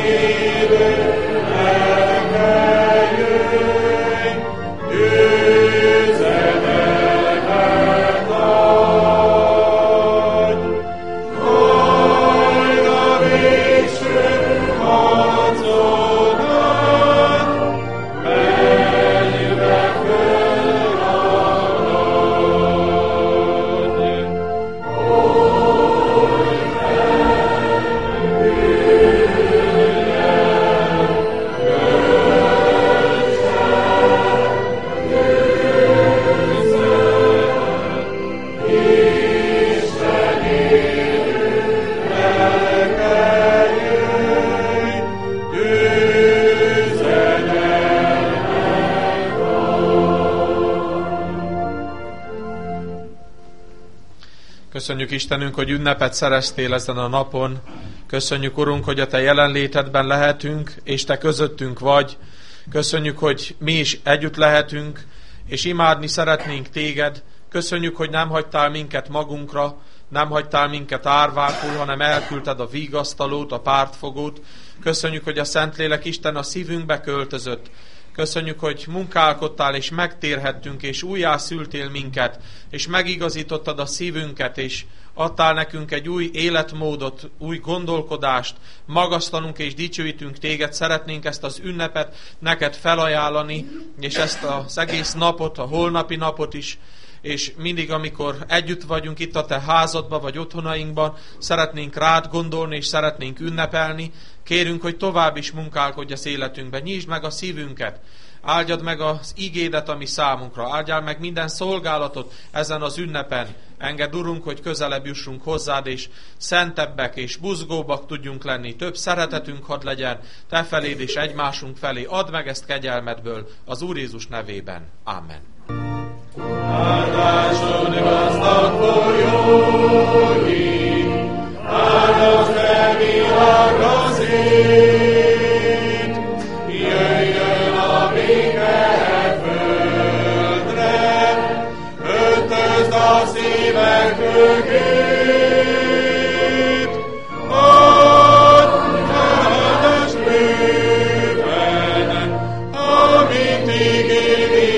Köszönjük Istenünk, hogy ünnepet szereztél ezen a napon. Köszönjük, Urunk, hogy a Te jelenlétedben lehetünk, és Te közöttünk vagy. Köszönjük, hogy mi is együtt lehetünk, és imádni szeretnénk Téged. Köszönjük, hogy nem hagytál minket magunkra, nem hagytál minket árvákul, hanem elküldted a vigasztalót, a pártfogót. Köszönjük, hogy a Szentlélek Isten a szívünkbe költözött. Köszönjük, hogy munkálkodtál, és megtérhettünk, és újjászültél minket, és megigazítottad a szívünket, és adtál nekünk egy új életmódot, új gondolkodást, magasztalunk és dicsőítünk Téged, szeretnénk ezt az ünnepet neked felajánlani, és ezt az egész napot, a holnapi napot is, és mindig, amikor együtt vagyunk itt a Te házadban, vagy otthonainkban, szeretnénk rád gondolni, és szeretnénk ünnepelni. Kérünk, hogy tovább is munkálkodj az életünkben, nyisd meg a szívünket, áldjad meg az igédet, ami számunkra, áldjál meg minden szolgálatot ezen az ünnepen. Engedd, Urunk, hogy közelebb jussunk hozzád, és szentebbek és buzgóbbak tudjunk lenni. Több szeretetünk hadd legyen Te feléd és egymásunk felé. Add meg ezt kegyelmedből az Úr Jézus nevében. Amen. Áldásod gazdag folyói, áldasd el világra szét, jöjjön a béke földre, öltözd a szívek mögét, add áldás bőven, amit ígéri.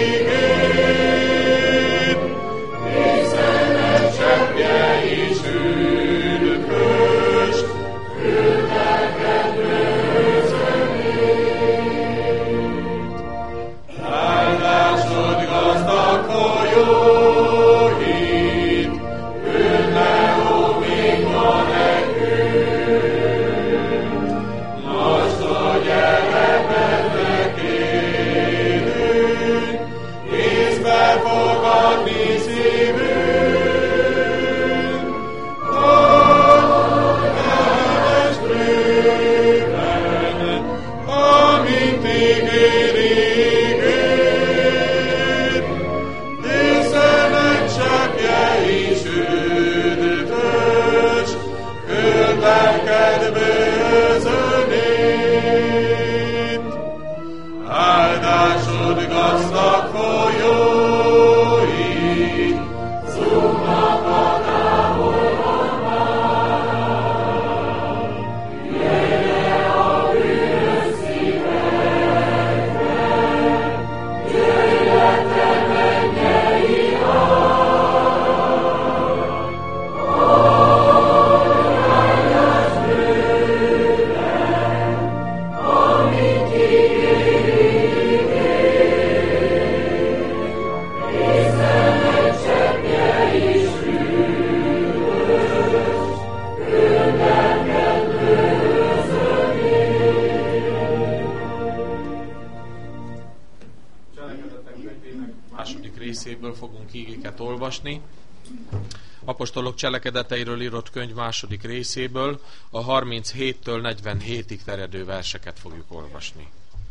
Apostolok cselekedeteiről írott könyv második részéből a 37-től 47-ig terjedő verseket fogjuk olvasni.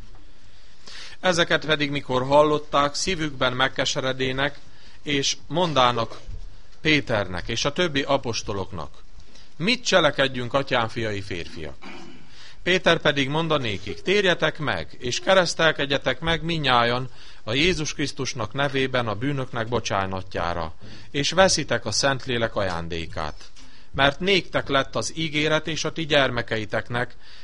Ezeket pedig mikor hallották, szívükben megkeseredének, és mondának Péternek és a többi apostoloknak: mit cselekedjünk, atyám fiai férfiak? Péter pedig mondanékik: térjetek meg, és keresztelkedjetek meg minnyájan a Jézus Krisztusnak nevében a bűnöknek bocsánatjára, és veszitek a Szentlélek ajándékát. Mert néktek lett az ígéret és a ti gyermekeiteknek,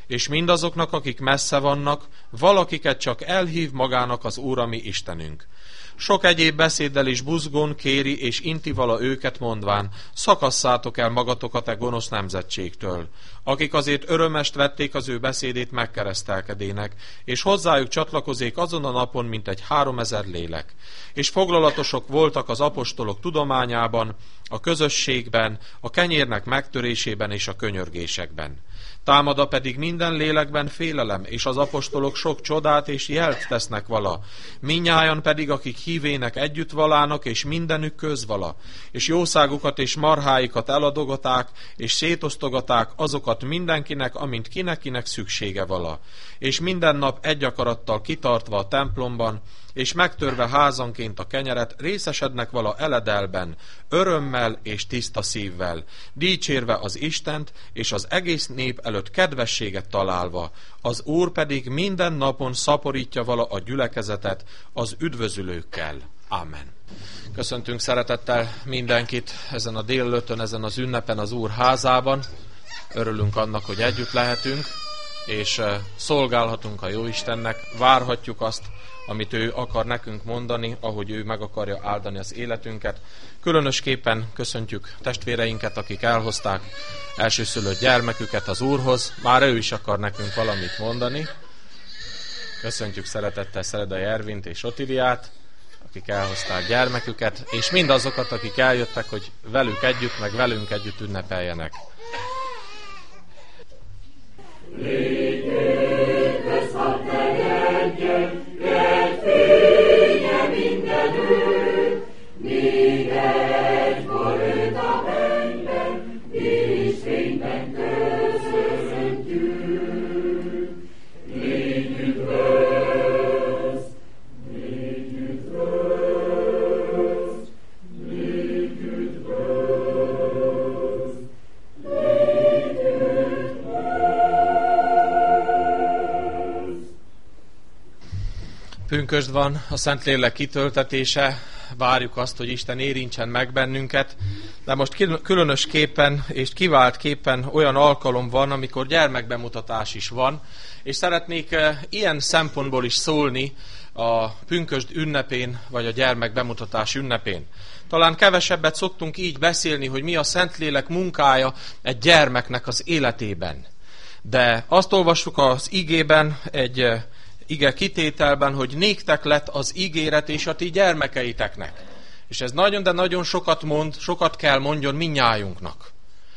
és mindazoknak, akik messze vannak, valakiket csak elhív magának az Úr, a mi Istenünk. Sok egyéb beszéddel is buzgón kéri és inti vala őket, mondván, szakasszátok el magatokat e gonosz nemzetségtől, akik azért örömest vették az ő beszédét megkeresztelkedének, és hozzájuk csatlakozék azon a napon, mint egy 3000 lélek. És foglalatosok voltak az apostolok tudományában, a közösségben, a kenyérnek megtörésében és a könyörgésekben. Támada pedig minden lélekben félelem, és az apostolok sok csodát és jelt tesznek vala. Minnyájan pedig, akik hívének együtt valának, és mindenük közvala, és jószágukat és marháikat eladogaták, és szétosztogaták azokat mindenkinek, amint kinek szüksége vala. És minden nap egy akarattal kitartva a templomban, és megtörve házanként a kenyeret, részesednek vala eledelben, örömmel és tiszta szívvel, dicsérve az Istent, és az egész nép előtt kedvességet találva. Az Úr pedig minden napon szaporítja vala a gyülekezetet az üdvözülőkkel. Amen. Köszöntünk szeretettel mindenkit ezen a délelőttön, ezen az ünnepen az Úr házában. Örülünk annak, hogy együtt lehetünk, és szolgálhatunk a Jóistennek, várhatjuk azt, amit ő akar nekünk mondani, ahogy ő meg akarja áldani az életünket. Különösképpen köszöntjük testvéreinket, akik elhozták elsőszülött gyermeküket az Úrhoz. Már ő is akar nekünk valamit mondani. Köszöntjük szeretettel Szeredai Ervint és Otiliát, akik elhozták gyermeküket, és mindazokat, akik eljöttek, hogy velük együtt, meg velünk együtt ünnepeljenek. Pünkösd van, a Szentlélek kitöltetése, várjuk azt, hogy Isten érintsen meg bennünket, de most különösképpen és kiváltképpen olyan alkalom van, amikor gyermekbemutatás is van, és szeretnék ilyen szempontból is szólni a pünkösd ünnepén, vagy a gyermekbemutatás ünnepén. Talán kevesebbet szoktunk így beszélni, hogy mi a Szentlélek munkája egy gyermeknek az életében. De azt olvassuk az igében, egy ige kitételben, hogy néktek lett az ígéret és a ti gyermekeiteknek. És ez nagyon, de nagyon sokat mond, sokat kell mondjon mindnyájunknak.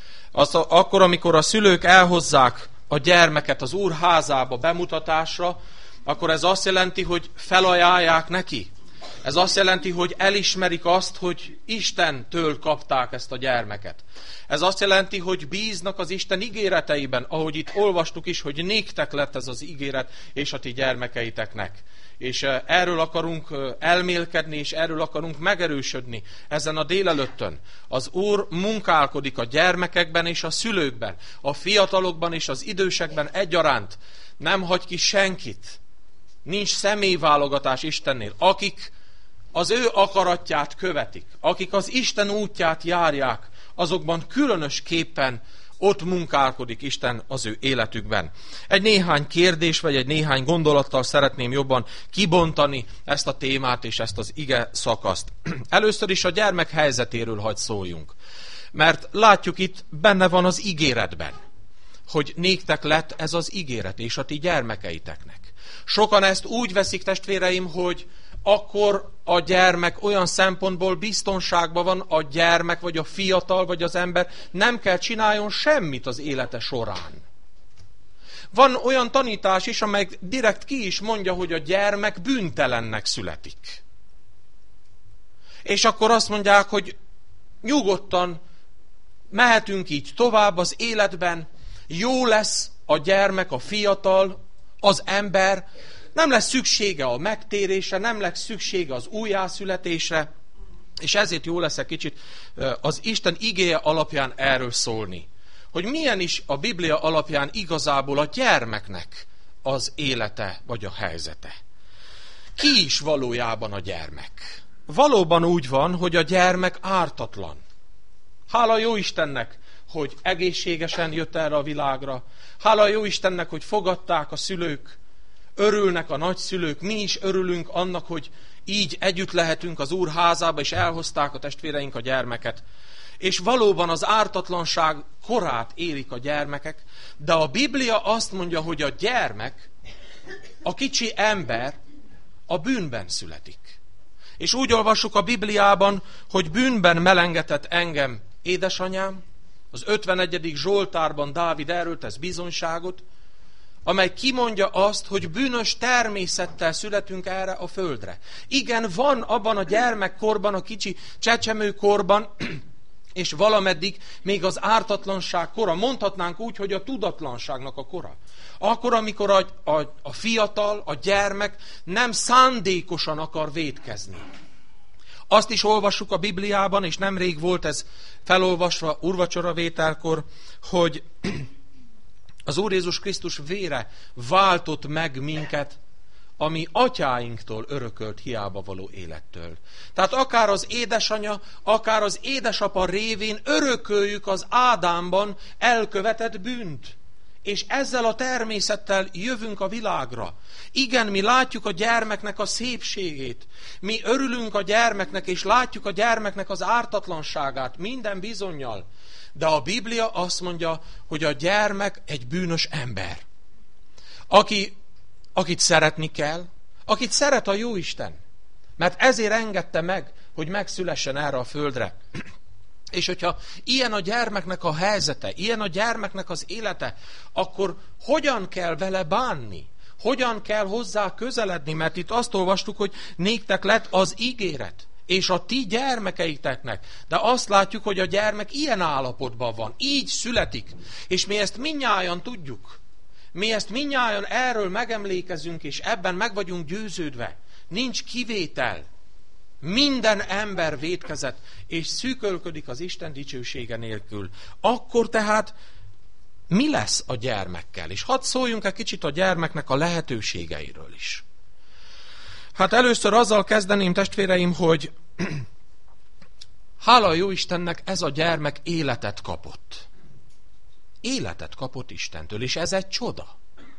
Akkor, amikor a szülők elhozzák a gyermeket az Úr házába bemutatásra, akkor ez azt jelenti, hogy felajánlják neki. Ez azt jelenti, hogy elismerik azt, hogy Istentől kapták ezt a gyermeket. Ez azt jelenti, hogy bíznak az Isten ígéreteiben, ahogy itt olvastuk is, hogy néktek lett ez az ígéret, és a ti gyermekeiteknek. És erről akarunk elmélkedni, és erről akarunk megerősödni ezen a délelőttön. Az Úr munkálkodik a gyermekekben és a szülőkben, a fiatalokban és az idősekben egyaránt. Nem hagy ki senkit. Nincs személyválogatás Istennél. Akik az ő akaratját követik, akik az Isten útját járják, azokban különösképpen ott munkálkodik Isten az ő életükben. Egy néhány kérdés, vagy egy néhány gondolattal szeretném jobban kibontani ezt a témát és ezt az ige szakaszt. Először is a gyermek helyzetéről hadd szóljunk. Mert látjuk itt, benne van az ígéretben, hogy néktek lett ez az ígéret, és a ti gyermekeiteknek. Sokan ezt úgy veszik, testvéreim, hogy akkor a gyermek olyan szempontból biztonságban van, a gyermek, vagy a fiatal, vagy az ember nem kell csináljon semmit az élete során. Van olyan tanítás is, amely direkt ki is mondja, hogy a gyermek bűntelennek születik. És akkor azt mondják, hogy nyugodtan mehetünk így tovább az életben, jó lesz a gyermek, a fiatal, az ember, nem lesz szüksége a megtérésre, nem lesz szüksége az újjászületésre, és ezért jó lesz egy kicsit az Isten igéje alapján erről szólni. Hogy milyen is a Biblia alapján igazából a gyermeknek az élete vagy a helyzete. Ki is valójában a gyermek? Valóban úgy van, hogy a gyermek ártatlan. Hála jó Istennek, hogy egészségesen jött erre a világra. Hála a Jóistennek, hogy fogadták a szülők, örülnek a nagyszülők, mi is örülünk annak, hogy így együtt lehetünk az Úr házába, és elhozták a testvéreink a gyermeket. És valóban az ártatlanság korát érik a gyermekek, de a Biblia azt mondja, hogy a gyermek, a kicsi ember a bűnben születik. És úgy olvassuk a Bibliában, hogy bűnben melengetett engem édesanyám, az 51. Zsoltárban Dávid erről tesz bizonyságot, amely kimondja azt, hogy bűnös természettel születünk erre a földre. Igen, van abban a gyermekkorban, a kicsi csecsemőkorban, és valameddig még az ártatlanság kora. Mondhatnánk úgy, hogy a tudatlanságnak a kora. Akkor, amikor a fiatal, a gyermek nem szándékosan akar vétkezni. Azt is olvassuk a Bibliában, és nemrég volt ez felolvasva úrvacsoravételkor, hogy az Úr Jézus Krisztus vére váltott meg minket, ami atyáinktól örökölt hiába való élettől. Tehát akár az édesanya, akár az édesapa révén örököljük az Ádámban elkövetett bűnt. És ezzel a természettel jövünk a világra. Igen, mi látjuk a gyermeknek a szépségét. Mi örülünk a gyermeknek, és látjuk a gyermeknek az ártatlanságát minden bizonnyal. De a Biblia azt mondja, hogy a gyermek egy bűnös ember. Akit szeretni kell, akit szeret a Jóisten. Mert ezért engedte meg, hogy megszülessen erre a földre. És hogyha ilyen a gyermeknek a helyzete, ilyen a gyermeknek az élete, akkor hogyan kell vele bánni? Hogyan kell hozzá közeledni? Mert itt azt olvastuk, hogy néktek lett az ígéret, és a ti gyermekeiteknek. De azt látjuk, hogy a gyermek ilyen állapotban van, így születik. És mi ezt mindnyájan tudjuk. Mi ezt mindnyájan erről megemlékezünk, és ebben meg vagyunk győződve. Nincs kivétel. Minden ember vétkezett, és szűkölködik az Isten dicsősége nélkül. Akkor tehát mi lesz a gyermekkel? És hadd szóljunk egy kicsit a gyermeknek a lehetőségeiről is. Hát először azzal kezdeném, testvéreim, hogy hála a Jóistennek, ez a gyermek életet kapott. Életet kapott Istentől, és ez egy csoda.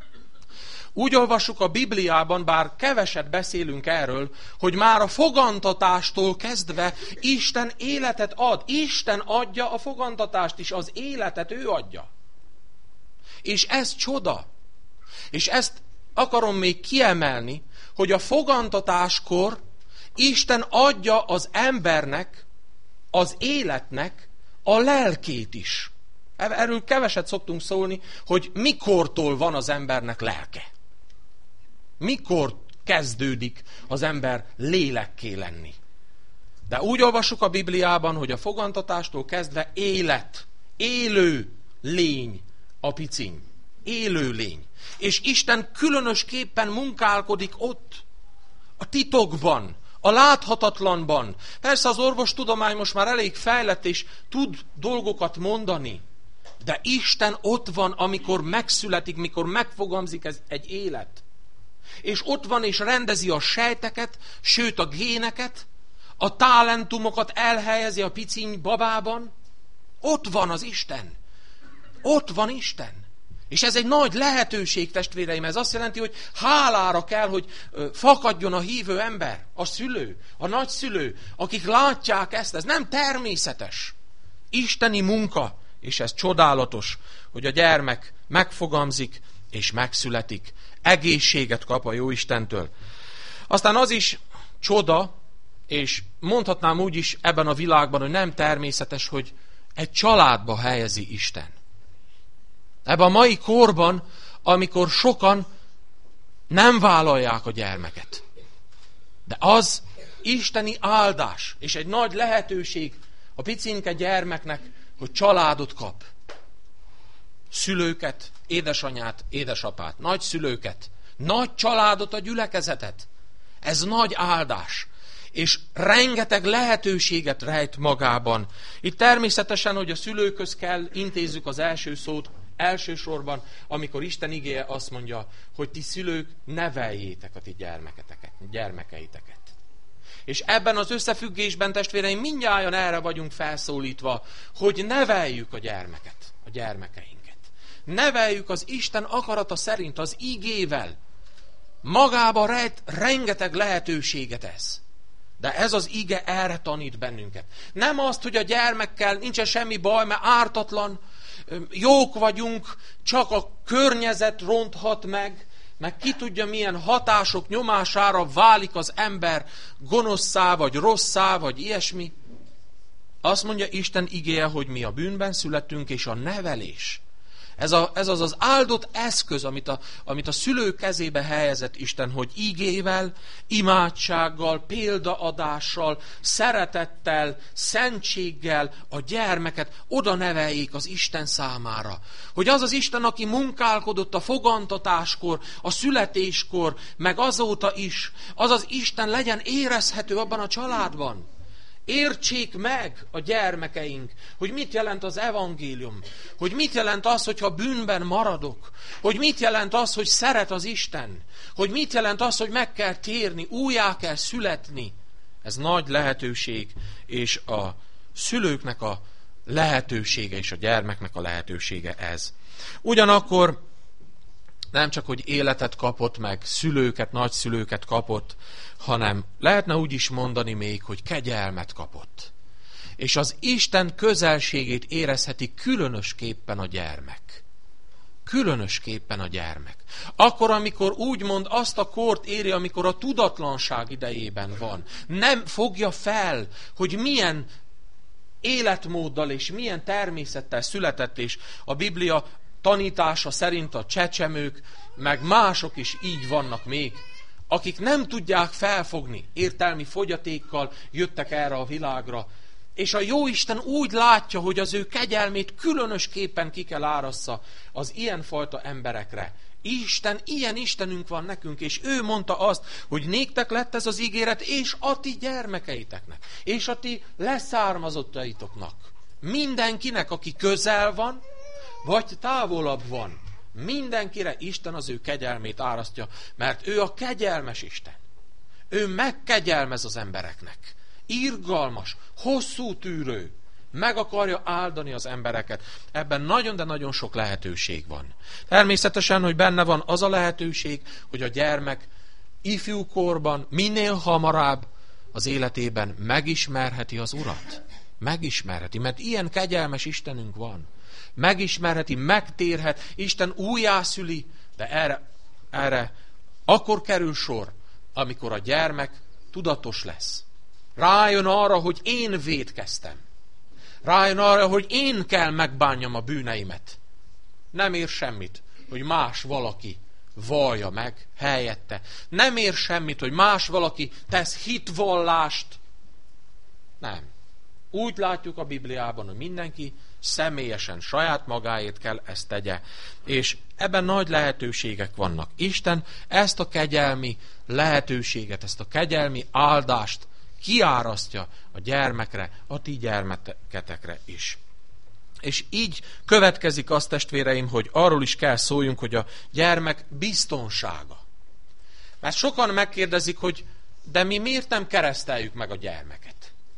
Úgy olvassuk a Bibliában, bár keveset beszélünk erről, hogy már a fogantatástól kezdve Isten életet ad. Isten adja a fogantatást is, az életet ő adja. És ez csoda. És ezt akarom még kiemelni, hogy a fogantatáskor Isten adja az embernek, az életnek a lelkét is. Erről keveset szoktunk szólni, hogy mikortól van az embernek lelke. Mikor kezdődik az ember lélekké lenni. De úgy olvassuk a Bibliában, hogy a fogantatástól kezdve élet, élő lény a piciny. Élő lény. És Isten különösképpen munkálkodik ott, a titokban, a láthatatlanban. Persze az orvostudomány most már elég fejlett, és tud dolgokat mondani. De Isten ott van, amikor megszületik, mikor megfogalmazik ez egy élet. És ott van, és rendezi a sejteket, sőt a géneket, a talentumokat elhelyezi a piciny babában. Ott van az Isten. Ott van Isten. És ez egy nagy lehetőség, testvéreim. Ez azt jelenti, hogy hálára kell, hogy fakadjon a hívő ember, a szülő, a nagyszülő, akik látják ezt. Ez nem természetes. Isteni munka, és ez csodálatos, hogy a gyermek megfogamzik, és megszületik. Egészséget kap a Jóistentől. Aztán az is csoda, és mondhatnám úgy is ebben a világban, hogy nem természetes, hogy egy családba helyezi Isten. Ebben a mai korban, amikor sokan nem vállalják a gyermeket. De az isteni áldás, és egy nagy lehetőség a picinke gyermeknek, hogy családot kap. Szülőket, édesanyát, édesapát, nagyszülőket, nagy családot, a gyülekezetet. Ez nagy áldás. És rengeteg lehetőséget rejt magában. Itt természetesen, hogy a szülőkhöz kell intézzük az első szót, elsősorban, amikor Isten igéje azt mondja, hogy ti szülők neveljétek a ti gyermekeiteket. És ebben az összefüggésben, testvéreim, mindnyájan erre vagyunk felszólítva, hogy neveljük a gyermekeinket. Neveljük az Isten akarata szerint, az igével. Magában rejt rengeteg lehetőséget ez. De ez az ige erre tanít bennünket. Nem azt, hogy a gyermekkel nincsen semmi baj, mert ártatlan, jók vagyunk, csak a környezet ronthat meg ki tudja milyen hatások nyomására válik az ember gonoszszá, vagy rosszá, vagy ilyesmi. Azt mondja Isten igéje, hogy mi a bűnben születtünk, és a nevelés. Ez az áldott eszköz, amit a szülő kezébe helyezett Isten, hogy igével, imádsággal, példaadással, szeretettel, szentséggel a gyermeket oda neveljék az Isten számára. Hogy az az Isten, aki munkálkodott a fogantatáskor, a születéskor, meg azóta is, az az Isten legyen érezhető abban a családban. Értsék meg a gyermekeink, hogy mit jelent az evangélium, hogy mit jelent az, hogyha bűnben maradok, hogy mit jelent az, hogy szeret az Isten, hogy mit jelent az, hogy meg kell térni, újjá kell születni. Ez nagy lehetőség, és a szülőknek a lehetősége, és a gyermeknek a lehetősége ez. Ugyanakkor nem csak, hogy életet kapott meg, szülőket, nagyszülőket kapott, hanem lehetne úgy is mondani még, hogy kegyelmet kapott. És az Isten közelségét érezheti különösképpen a gyermek. Különösképpen a gyermek. Akkor, amikor úgymond azt a kort éri, amikor a tudatlanság idejében van, nem fogja fel, hogy milyen életmóddal és milyen természettel született, és a Biblia tanítása szerint a csecsemők, meg mások is így vannak még, akik nem tudják felfogni, értelmi fogyatékkal jöttek erre a világra, és a Jóisten úgy látja, hogy az ő kegyelmét különösképpen ki kell árassza az ilyenfajta emberekre. Ilyen Istenünk van nekünk, és ő mondta azt, hogy néktek lett ez az ígéret, és a ti gyermekeiteknek, és a ti leszármazottaitoknak. Mindenkinek, aki közel van, vagy távolabb van. Mindenkire Isten az ő kegyelmét árasztja, mert ő a kegyelmes Isten. Ő megkegyelmez az embereknek. Irgalmas, hosszú tűrő. Meg akarja áldani az embereket. Ebben nagyon, de nagyon sok lehetőség van. Természetesen, hogy benne van az a lehetőség, hogy a gyermek ifjúkorban minél hamarabb az életében megismerheti az Urat. Megismerheti, mert ilyen kegyelmes Istenünk van. Megismerheti, megtérhet, Isten újjászüli, de erre akkor kerül sor, amikor a gyermek tudatos lesz. Rájön arra, hogy én vétkeztem. Rájön arra, hogy én kell megbánjam a bűneimet. Nem ér semmit, hogy más valaki vallja meg helyette. Nem ér semmit, hogy más valaki tesz hitvallást. Nem. Úgy látjuk a Bibliában, hogy mindenki személyesen, saját magáért kell ezt tegye. És ebben nagy lehetőségek vannak. Isten ezt a kegyelmi lehetőséget, ezt a kegyelmi áldást kiárasztja a gyermekre, a ti gyermeketekre is. És így következik az, testvéreim, hogy arról is kell szóljunk, hogy a gyermek biztonsága. Mert sokan megkérdezik, hogy de mi miért nem kereszteljük meg a gyermeket?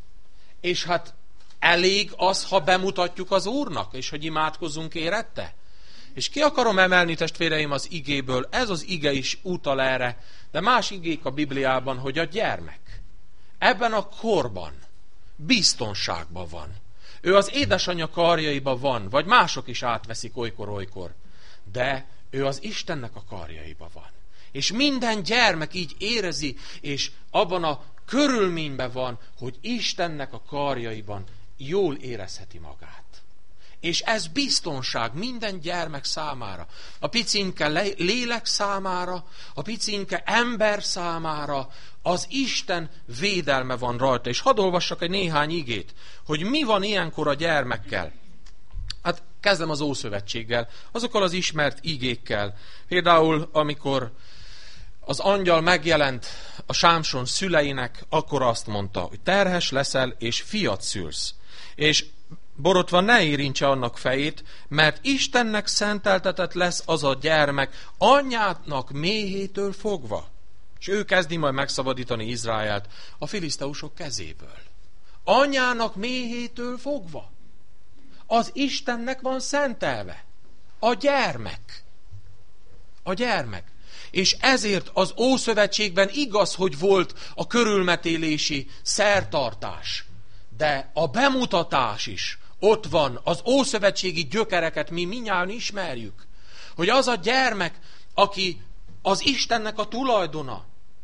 És hát elég az, ha bemutatjuk az Úrnak, és hogy imádkozzunk érette? És ki akarom emelni, testvéreim, az igéből, ez az ige is utal erre, de más igék a Bibliában, hogy a gyermek ebben a korban biztonságban van. Ő az édesanyja karjaiban van, vagy mások is átveszik olykor-olykor, de ő az Istennek a karjaiban van. És minden gyermek így érezi, és abban a körülményben van, hogy Istennek a karjaiban jól érezheti magát. És ez biztonság minden gyermek számára. A picinke lélek számára, a picinke ember számára, az Isten védelme van rajta. És hadd olvassak egy néhány igét, hogy mi van ilyenkor a gyermekkel. Hát kezdem az Ószövetséggel, azokkal az ismert igékkel. Például, amikor az angyal megjelent a Sámson szüleinek, akkor azt mondta, hogy terhes leszel, és fiat szülsz. És borotva ne érintse annak fejét, mert Istennek szenteltetett lesz az a gyermek anyjának méhétől fogva. És ő kezdi majd megszabadítani Izraelt a filiszteusok kezéből. Anyának méhétől fogva. Az Istennek van szentelve. A gyermek. A gyermek. És ezért az Ószövetségben igaz, hogy volt a körülmetélési szertartás. De a bemutatás is ott van. Az ószövetségi gyökereket mi mindnyájan ismerjük. Hogy az a gyermek, aki az Istennek a tulajdona.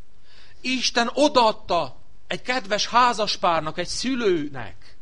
Isten odaadta egy kedves házaspárnak, egy szülőnek.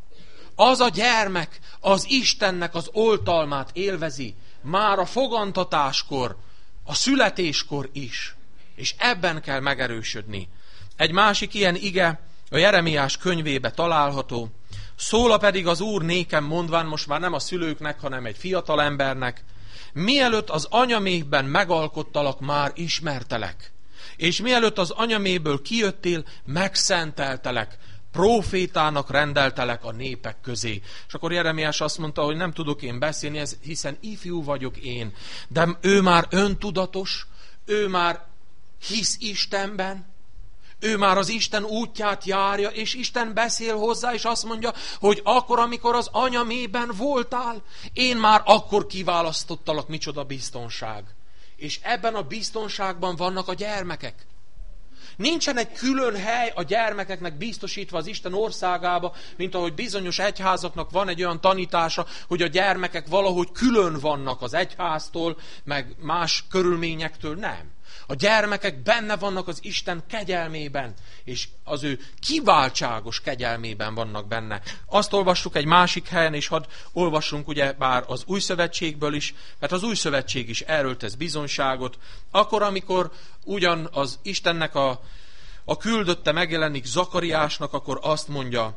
Az a gyermek az Istennek az oltalmát élvezi. Már a fogantatáskor, a születéskor is. És ebben kell megerősödni. Egy másik ilyen ige a Jeremiás könyvébe található. Szóla pedig az Úr nékem mondván, most már nem a szülőknek, hanem egy fiatal embernek, mielőtt az anyaméhben megalkottalak, már ismertelek. És mielőtt az anyaméből kijöttél, megszenteltelek, prófétának rendeltelek a népek közé. És akkor Jeremiás azt mondta, hogy nem tudok én beszélni, hiszen ifjú vagyok én. De ő már öntudatos, ő már hisz Istenben, ő már az Isten útját járja, és Isten beszél hozzá, és azt mondja, hogy akkor, amikor az anyamében voltál, én már akkor kiválasztottalak, micsoda biztonság. És ebben a biztonságban vannak a gyermekek. Nincsen egy külön hely a gyermekeknek biztosítva az Isten országába, mint ahogy bizonyos egyházaknak van egy olyan tanítása, hogy a gyermekek valahogy külön vannak az egyháztól, meg más körülményektől. Nem. A gyermekek benne vannak az Isten kegyelmében, és az ő kiváltságos kegyelmében vannak benne. Azt olvassuk egy másik helyen, és hadd olvassunk ugye bár az Új Szövetségből is, mert az Új Szövetség is erről tesz bizonyságot. Akkor, amikor ugyan az Istennek a küldötte megjelenik Zakariásnak, akkor azt mondja,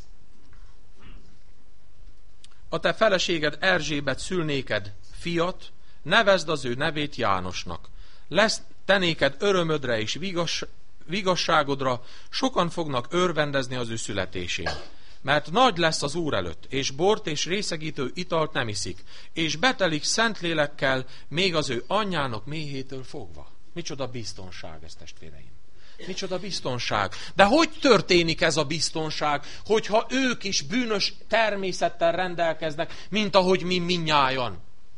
a te feleséged Erzsébet szül néked fiat, nevezd az ő nevét Jánosnak. Lesz te néked örömödre és vigasságodra, sokan fognak örvendezni az ő születésén. Mert nagy lesz az Úr előtt, és bort és részegítő italt nem iszik, és betelik Szentlélekkel, még az ő anyjának méhétől fogva. Micsoda biztonság ez, testvéreim! Micsoda biztonság! De hogy történik ez a biztonság, hogyha ők is bűnös természettel rendelkeznek, mint ahogy mi mindnyájan?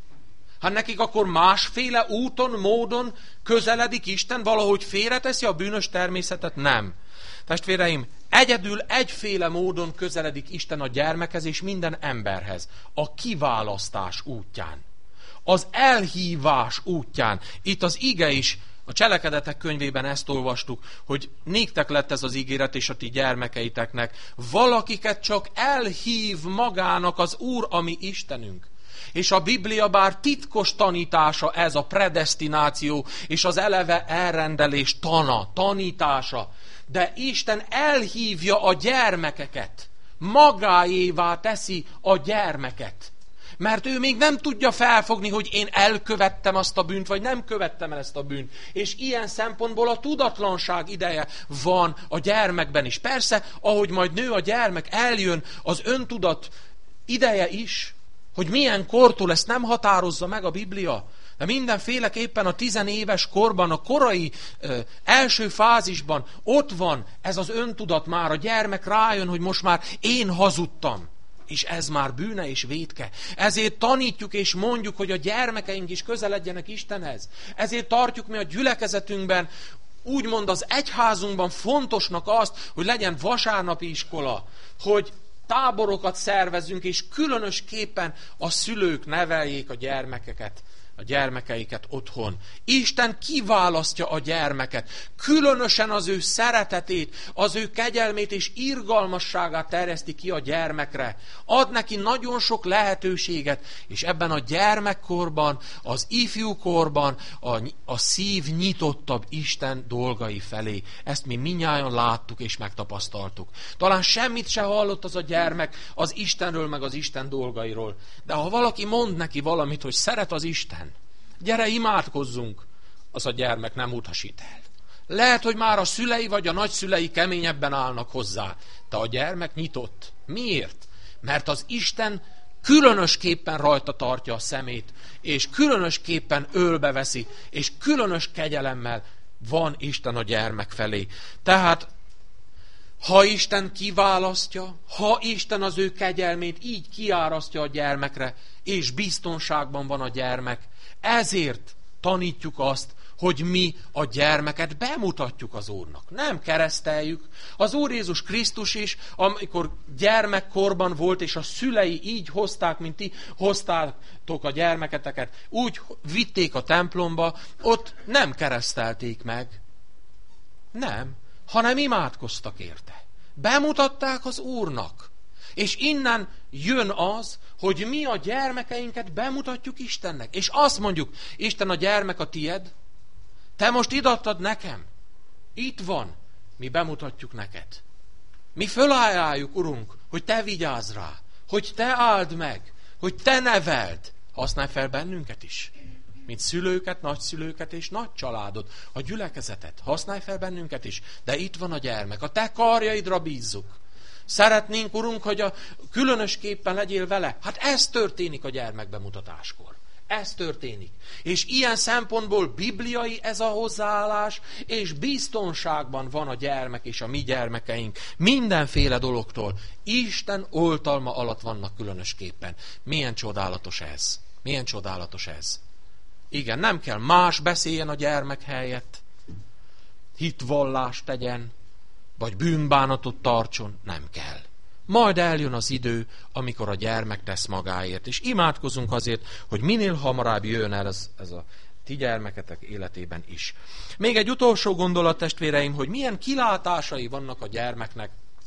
Hát nekik akkor másféle úton, módon közeledik Isten, valahogy félreteszi a bűnös természetet? Nem. Testvéreim, egyedül egyféle módon közeledik Isten a gyermekhez és minden emberhez. A kiválasztás útján. Az elhívás útján. Itt az ige is, a Cselekedetek könyvében ezt olvastuk, hogy néktek lett ez az ígéret és a ti gyermekeiteknek. Valakiket csak elhív magának az Úr, ami Istenünk. És a Biblia bár titkos tanítása ez a predesztináció, és az eleve elrendelés tanítása, de Isten elhívja a gyermekeket, magáévá teszi a gyermeket. Mert ő még nem tudja felfogni, hogy én elkövettem azt a bűnt, vagy nem követtem el ezt a bűnt. És ilyen szempontból a tudatlanság ideje van a gyermekben is. Persze, ahogy majd nő a gyermek, eljön az öntudat ideje is, hogy milyen kortól ezt nem határozza meg a Biblia. De mindenféleképpen a 10 éves korban, a korai első fázisban ott van ez az öntudat már. A gyermek rájön, hogy most már én hazudtam. És ez már bűne és vétke. Ezért tanítjuk és mondjuk, hogy a gyermekeink is közeledjenek Istenhez. Ezért tartjuk mi a gyülekezetünkben, úgymond az egyházunkban fontosnak azt, hogy legyen vasárnapi iskola, hogy táborokat szervezünk, és különösképpen a szülők neveljék a gyermekeiket otthon. Isten kiválasztja a gyermeket, különösen az ő szeretetét, az ő kegyelmét és irgalmasságát terjeszti ki a gyermekre. Ad neki nagyon sok lehetőséget, és ebben a gyermekkorban, az ifjúkorban a szív nyitottabb Isten dolgai felé. Ezt mi mindnyájan láttuk és megtapasztaltuk. Talán semmit se hallott az a gyermek az Istenről, meg az Isten dolgairól. De ha valaki mond neki valamit, hogy szeret az Isten, gyere, imádkozzunk, az a gyermek nem utasít el. Lehet, hogy már a szülei vagy a nagyszülei keményebben állnak hozzá, de a gyermek nyitott. Miért? Mert az Isten különösképpen rajta tartja a szemét, és különösképpen ölbe veszi, és különös kegyelemmel van Isten a gyermek felé. Tehát, ha Isten kiválasztja, ha Isten az ő kegyelmét így kiárasztja a gyermekre, és biztonságban van a gyermek, ezért tanítjuk azt, hogy mi a gyermeket bemutatjuk az Úrnak. Nem kereszteljük. Az Úr Jézus Krisztus is, amikor gyermekkorban volt, és a szülei így hozták, mint ti hoztátok a gyermeketeket, úgy vitték a templomba, ott nem keresztelték meg. Nem, hanem imádkoztak érte. Bemutatták az Úrnak. És innen jön az, hogy mi a gyermekeinket bemutatjuk Istennek. És azt mondjuk, Isten, a gyermek a tied, te most idattad nekem. Itt van. Mi bemutatjuk neked. Mi fölajánljuk, Urunk, hogy te vigyázz rá, hogy te áld meg, hogy te neveld. Használj fel bennünket is. Mint szülőket, nagyszülőket és nagy családot, a gyülekezetet. Használj fel bennünket is. De itt van a gyermek. A te karjaidra bízzuk. Szeretnénk, Urunk, hogy különösképpen legyél vele. Hát ez történik a gyermekbemutatáskor. Ez történik. És ilyen szempontból bibliai ez a hozzáállás, és biztonságban van a gyermek és a mi gyermekeink mindenféle dologtól. Isten oltalma alatt vannak különösképpen. Milyen csodálatos ez. Milyen csodálatos ez. Igen, nem kell más beszéljen a gyermek helyett, hitvallást tegyen, vagy bűnbánatot tartson, nem kell. Majd eljön az idő, amikor a gyermek tesz magáért, és imádkozunk azért, hogy minél hamarabb jöjjön el ez a ti gyermeketek életében is. Még egy utolsó gondolat, testvéreim, hogy milyen kilátásai vannak a gyermeknek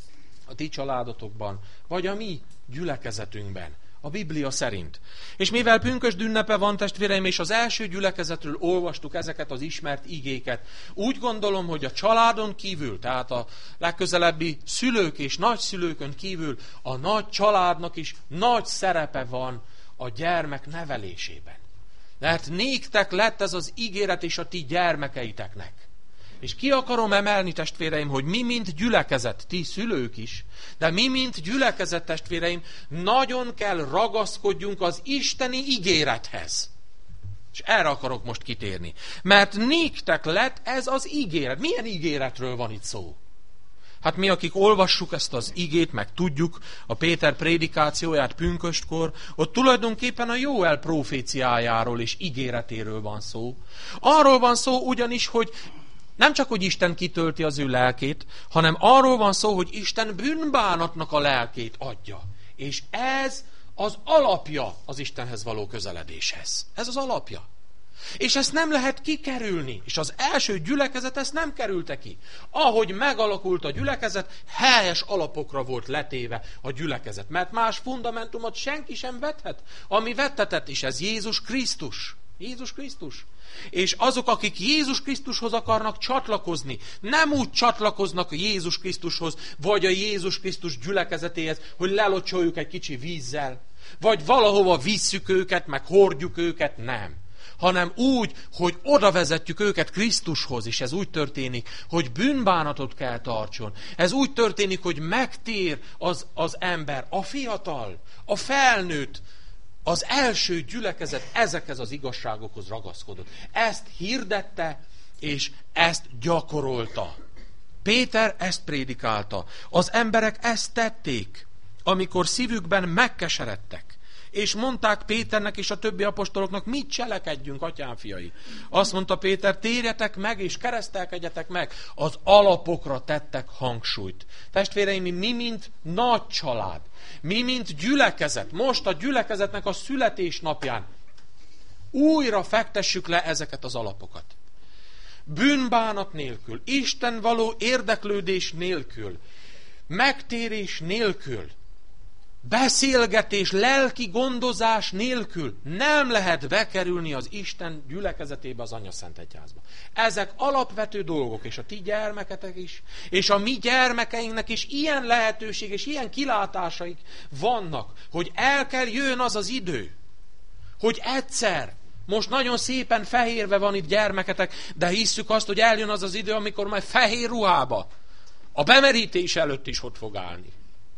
a ti családotokban, vagy a mi gyülekezetünkben, a Biblia szerint. És mivel pünkösd ünnepe van, testvéreim, és az első gyülekezetről olvastuk ezeket az ismert igéket, úgy gondolom, hogy a családon kívül, tehát a legközelebbi szülők és nagyszülőkön kívül a nagy családnak is nagy szerepe van a gyermek nevelésében. Mert néktek lett ez az ígéret és a ti gyermekeiteknek. És ki akarom emelni, testvéreim, hogy mi, mint gyülekezet, ti szülők is, de mi, mint gyülekezet, testvéreim, nagyon kell ragaszkodjunk az isteni ígérethez. És erre akarok most kitérni. Mert néktek lett ez az ígéret. Milyen ígéretről van itt szó? Hát mi, akik olvassuk ezt az igét, meg tudjuk a Péter prédikációját pünköstkor, ott tulajdonképpen a Jóel proféciájáról és ígéretéről van szó. Arról van szó ugyanis, hogy nem csak, hogy Isten kitölti az ő lelkét, hanem arról van szó, hogy Isten bűnbánatnak a lelkét adja. És ez az alapja az Istenhez való közeledéshez. Ez az alapja. És ezt nem lehet kikerülni. És az első gyülekezet ezt nem kerülte ki. Ahogy megalakult a gyülekezet, helyes alapokra volt letéve a gyülekezet. Mert más fundamentumot senki sem vethet. Ami vettetett is, ez Jézus Krisztus. Jézus Krisztus. És azok, akik Jézus Krisztushoz akarnak csatlakozni, nem úgy csatlakoznak Jézus Krisztushoz, vagy a Jézus Krisztus gyülekezetéhez, hogy lelocsoljuk egy kicsi vízzel, vagy valahova visszük őket, meg hordjuk őket, nem. Hanem úgy, hogy oda vezetjük őket Krisztushoz, és ez úgy történik, hogy bűnbánatot kell tartson. Ez úgy történik, hogy megtér az ember, a fiatal, a felnőtt. Az első gyülekezet ezekhez az igazságokhoz ragaszkodott. Ezt hirdette, és ezt gyakorolta. Péter ezt prédikálta. Az emberek ezt tették, amikor szívükben megkeseredtek. És mondták Péternek és a többi apostoloknak, mit cselekedjünk, atyám fiai. Azt mondta Péter, térjetek meg és keresztelkedjetek meg. Az alapokra tettek hangsúlyt. Testvéreim, mi mint nagy család, mi mint gyülekezet, most a gyülekezetnek a születésnapján újra fektessük le ezeket az alapokat. Bűnbánat nélkül, Isten való érdeklődés nélkül, megtérés nélkül, beszélgetés, lelki gondozás nélkül nem lehet bekerülni az Isten gyülekezetébe, az Anyaszent Egyházba. Ezek alapvető dolgok, és a ti gyermeketek is, és a mi gyermekeinknek is ilyen lehetőség és ilyen kilátásaik vannak, hogy el kell jöjjön az az idő, hogy egyszer, most nagyon szépen fehérve van itt gyermeketek, de hisszük azt, hogy eljön az az idő, amikor majd fehér ruhába, a bemerítés előtt is ott fog állni.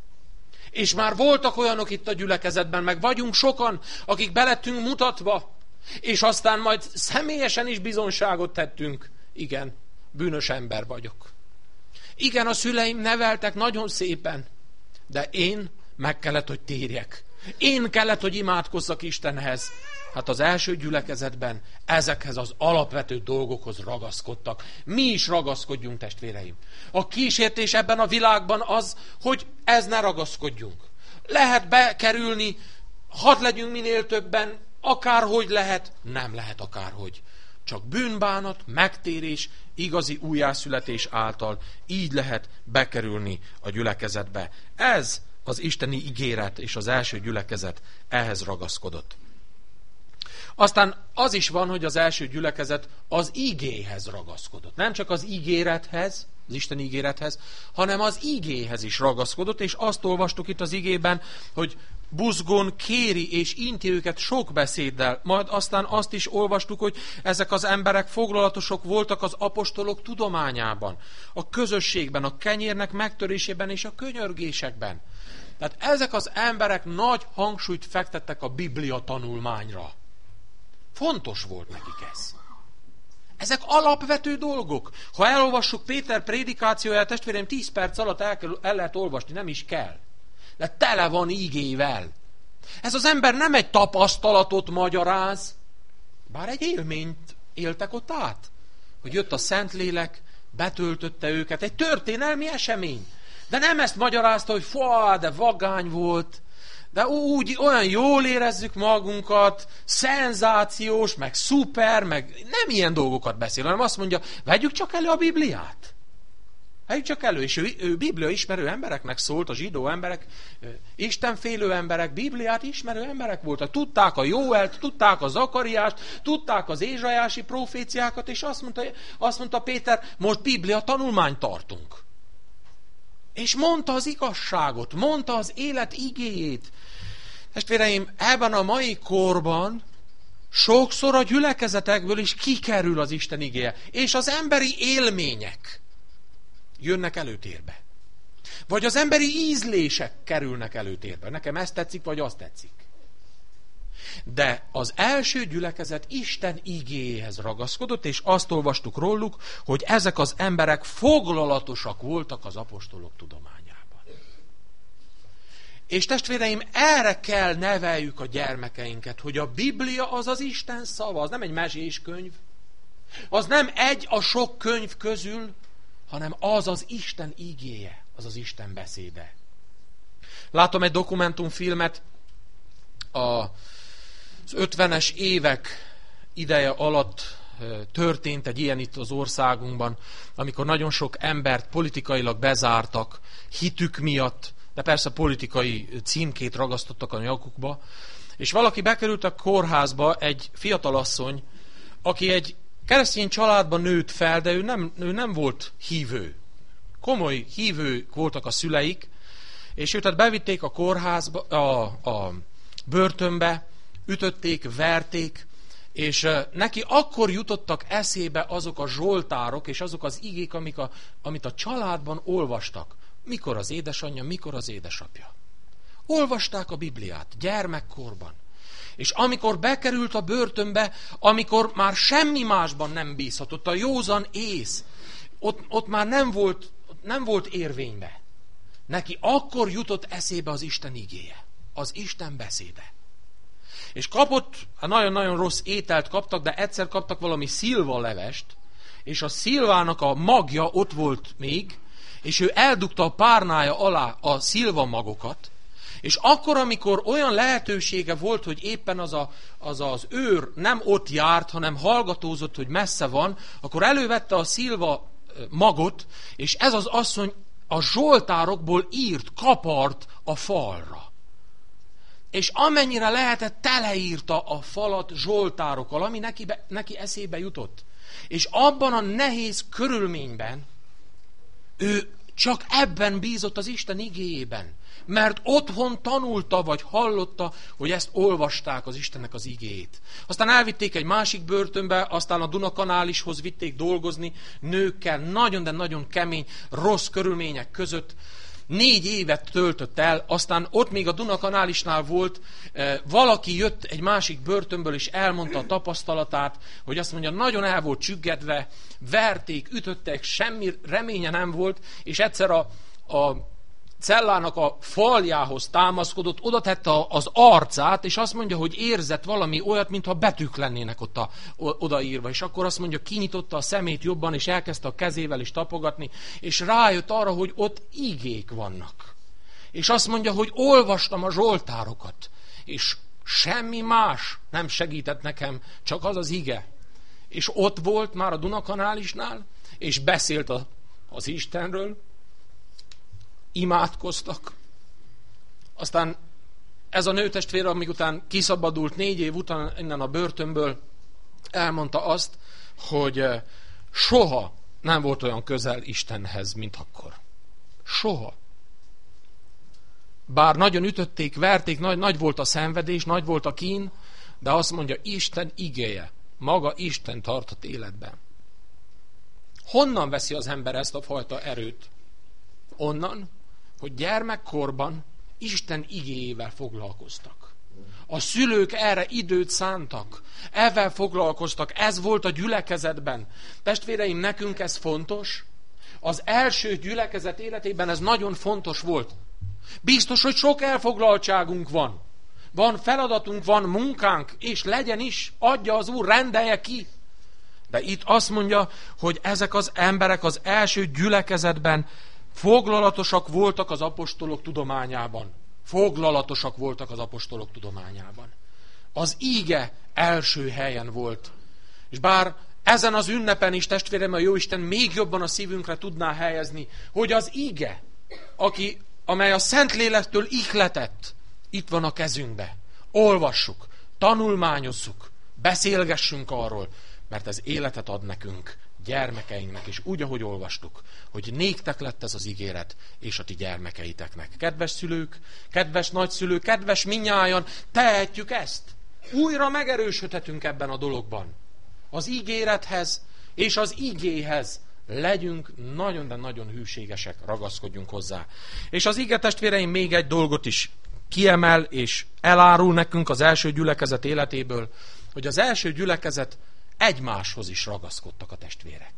És már voltak olyanok itt a gyülekezetben, meg vagyunk sokan, akik belettünk mutatva, és aztán majd személyesen is bizonságot tettünk. Igen, bűnös ember vagyok. Igen, a szüleim neveltek nagyon szépen, de én meg kellett, hogy térjek. Én kellett, hogy imádkozzak Istenhez. Hát az első gyülekezetben ezekhez az alapvető dolgokhoz ragaszkodtak. Mi is ragaszkodjunk, testvéreim. A kísértés ebben a világban az, hogy ez ne ragaszkodjunk. Lehet bekerülni, hadd legyünk minél többen, akárhogy lehet, nem lehet akárhogy. Csak bűnbánat, megtérés, igazi újjászületés által így lehet bekerülni a gyülekezetbe. Ez az isteni ígéret, és az első gyülekezet ehhez ragaszkodott. Aztán az is van, hogy az első gyülekezet az igéhez ragaszkodott. Nem csak az ígérethez, az Isten ígérethez, hanem az igéhez is ragaszkodott, és azt olvastuk itt az igében, hogy buzgón kéri és inti őket sok beszéddel. Majd aztán azt is olvastuk, hogy ezek az emberek foglalatosok voltak az apostolok tudományában, a közösségben, a kenyérnek megtörésében és a könyörgésekben. Tehát ezek az emberek nagy hangsúlyt fektettek a Biblia tanulmányra. Fontos volt nekik ez. Ezek alapvető dolgok. Ha elolvassuk Péter prédikációját, testvéreim, 10 perc alatt el lehet olvasni, nem is kell. De tele van ígével. Ez az ember nem egy tapasztalatot magyaráz, bár egy élményt éltek ott át. Hogy jött a Szentlélek, betöltötte őket. Egy történelmi esemény. De nem ezt magyarázta, hogy de vagány volt, de úgy olyan jól érezzük magunkat, szenzációs, meg szuper, meg nem ilyen dolgokat beszél, hanem azt mondja, vegyük csak elő a Bibliát. Vegyük csak elő, és ő Biblia ismerő embereknek szólt, a zsidó emberek, istenfélő emberek, Bibliát ismerő emberek voltak. Tudták a Jóelt, tudták a Zakariást, tudták az ézsaiási proféciákat, és azt mondta Péter, most Biblia tanulmányt tartunk. És mondta az igazságot, mondta az élet igéjét. Testvéreim, ebben a mai korban sokszor a gyülekezetekből is kikerül az Isten igéje, és az emberi élmények jönnek előtérbe. Vagy az emberi ízlések kerülnek előtérbe. Nekem ez tetszik, vagy azt tetszik. De az első gyülekezet Isten igéjéhez ragaszkodott, és azt olvastuk róluk, hogy ezek az emberek foglalatosak voltak az apostolok tudományában. És testvéreim, erre kell neveljük a gyermekeinket, hogy a Biblia az az Isten szava, az nem egy meséskönyv, az nem egy a sok könyv közül, hanem az az Isten igéje, az az Isten beszéde. Látom egy dokumentumfilmet az 50-es évek ideje alatt történt egy ilyen itt az országunkban, amikor nagyon sok embert politikailag bezártak hitük miatt, de persze politikai címkét ragasztottak a nyakukba, és valaki bekerült a kórházba, egy fiatalasszony, aki egy keresztény családban nőtt fel, de ő nem volt hívő. Komoly hívők voltak a szüleik, és őt bevitték a kórházba, a börtönbe, ütötték, verték, és neki akkor jutottak eszébe azok a zsoltárok, és azok az igék, amit a családban olvastak. Mikor az édesanyja, mikor az édesapja. Olvasták a Bibliát gyermekkorban. És amikor bekerült a börtönbe, amikor már semmi másban nem bízhatott, a józan ész, ott már nem volt érvénybe. Neki akkor jutott eszébe az Isten igéje, az Isten beszéde. És kapott, nagyon-nagyon rossz ételt kaptak, de egyszer kaptak valami szilvalevest, és a szilvának a magja ott volt még, és ő eldugta a párnája alá a szilvamagokat, és akkor, amikor olyan lehetősége volt, hogy éppen az őr nem ott járt, hanem hallgatózott, hogy messze van, akkor elővette a szilva magot, és ez az asszony a zsoltárokból írt, kapart a falra. És amennyire lehetett, teleírta a falat zsoltárokkal, ami neki eszébe jutott. És abban a nehéz körülményben ő csak ebben bízott az Isten igéjében. Mert otthon tanulta, vagy hallotta, hogy ezt olvasták az Istennek az igéjét. Aztán elvitték egy másik börtönbe, aztán a Dunakanálishoz vitték dolgozni nőkkel, nagyon, de nagyon kemény, rossz körülmények között. 4 évet töltött el, aztán ott még a Dunakanálisnál volt, valaki jött egy másik börtönből, és elmondta a tapasztalatát, hogy azt mondja, nagyon el volt csüggedve, verték, ütöttek, semmi reménye nem volt, és egyszer a cellának a faljához támaszkodott, oda tette az arcát, és azt mondja, hogy érzett valami olyat, mintha betűk lennének ott odaírva. És akkor azt mondja, kinyitotta a szemét jobban, és elkezdte a kezével is tapogatni, és rájött arra, hogy ott igék vannak. És azt mondja, hogy olvastam a zsoltárokat, és semmi más nem segített nekem, csak az az ige. És ott volt már a Dunakanálisnál, és beszélt az Istenről, imádkoztak. Aztán ez a nőtestvér, amíg után kiszabadult 4 év után innen a börtönből, elmondta azt, hogy soha nem volt olyan közel Istenhez, mint akkor. Soha. Bár nagyon ütötték, verték, nagy volt a szenvedés, nagy volt a kín, de azt mondja, Isten igéje, maga Isten tartott életben. Honnan veszi az ember ezt a fajta erőt? Onnan, hogy gyermekkorban Isten igéjével foglalkoztak. A szülők erre időt szántak, ezzel foglalkoztak, ez volt a gyülekezetben. Testvéreim, nekünk ez fontos. Az első gyülekezet életében ez nagyon fontos volt. Biztos, hogy sok elfoglaltságunk van. Van feladatunk, van munkánk, és legyen is, adja az Úr, rendelje ki. De itt azt mondja, hogy ezek az emberek az első gyülekezetben foglalatosak voltak az apostolok tudományában. Foglalatosak voltak az apostolok tudományában. Az íge első helyen volt. És bár ezen az ünnepen is, testvérem, a Jóisten még jobban a szívünkre tudná helyezni, hogy az íge, amely a Szentlélektől ihletett, itt van a kezünkbe. Olvassuk, tanulmányozzuk, beszélgessünk arról, mert ez életet ad nekünk, gyermekeinknek, és úgy, ahogy olvastuk, hogy néktek lett ez az ígéret, és a ti gyermekeiteknek. Kedves szülők, kedves nagyszülők, kedves minnyájan, tehetjük ezt. Újra megerősödhetünk ebben a dologban. Az ígérethez és az igéhez legyünk nagyon, de nagyon hűségesek, ragaszkodjunk hozzá. És az ige, testvéreim, még egy dolgot is kiemel, és elárul nekünk az első gyülekezet életéből, hogy az első gyülekezet egymáshoz is ragaszkodtak a testvérek.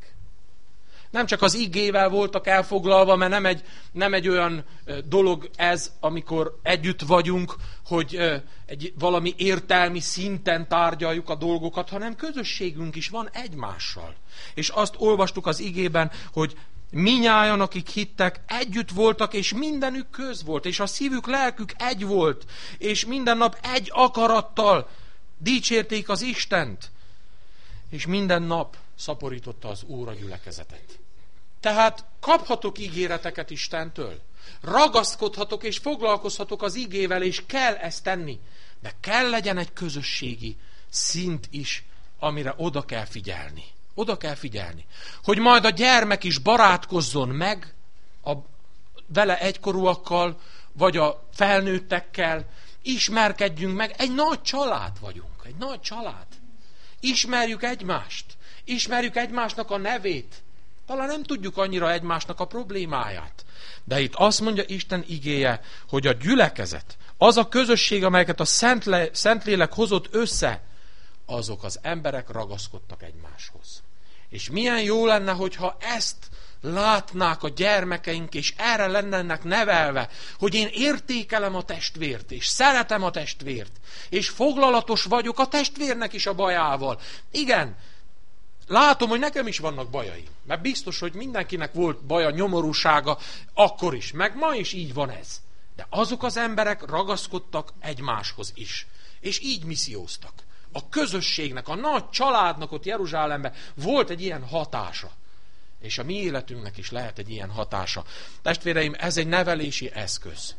Nem csak az igével voltak elfoglalva, mert nem egy olyan dolog ez, amikor együtt vagyunk, hogy valami értelmi szinten tárgyaljuk a dolgokat, hanem közösségünk is van egymással. És azt olvastuk az igében, hogy minnyájan, akik hittek, együtt voltak, és mindenük köz volt, és a szívük, lelkük egy volt, és minden nap egy akarattal dicsérték az Istent, és minden nap szaporította az Úr a gyülekezetet. Tehát kaphatok ígéreteket Istentől, ragaszkodhatok és foglalkozhatok az igével, és kell ezt tenni. De kell legyen egy közösségi szint is, amire oda kell figyelni. Oda kell figyelni. Hogy majd a gyermek is barátkozzon meg a vele egykorúakkal, vagy a felnőttekkel, ismerkedjünk meg. Egy nagy család vagyunk, egy nagy család. Ismerjük egymást, ismerjük egymásnak a nevét. Talán nem tudjuk annyira egymásnak a problémáját. De itt azt mondja Isten igéje, hogy a gyülekezet, az a közösség, amelyeket a Szentlélek hozott össze, azok az emberek ragaszkodtak egymáshoz. És milyen jó lenne, hogyha ezt látnák a gyermekeink, és erre lennének nevelve, hogy én értékelem a testvért, és szeretem a testvért, és foglalatos vagyok a testvérnek is a bajával. Igen, látom, hogy nekem is vannak bajaim, mert biztos, hogy mindenkinek volt baja, nyomorúsága, akkor is, meg ma is így van ez. De azok az emberek ragaszkodtak egymáshoz is, és így misszióztak. A közösségnek, a nagy családnak ott Jeruzsálemben volt egy ilyen hatása. És a mi életünknek is lehet egy ilyen hatása. Testvéreim, ez egy nevelési eszköz.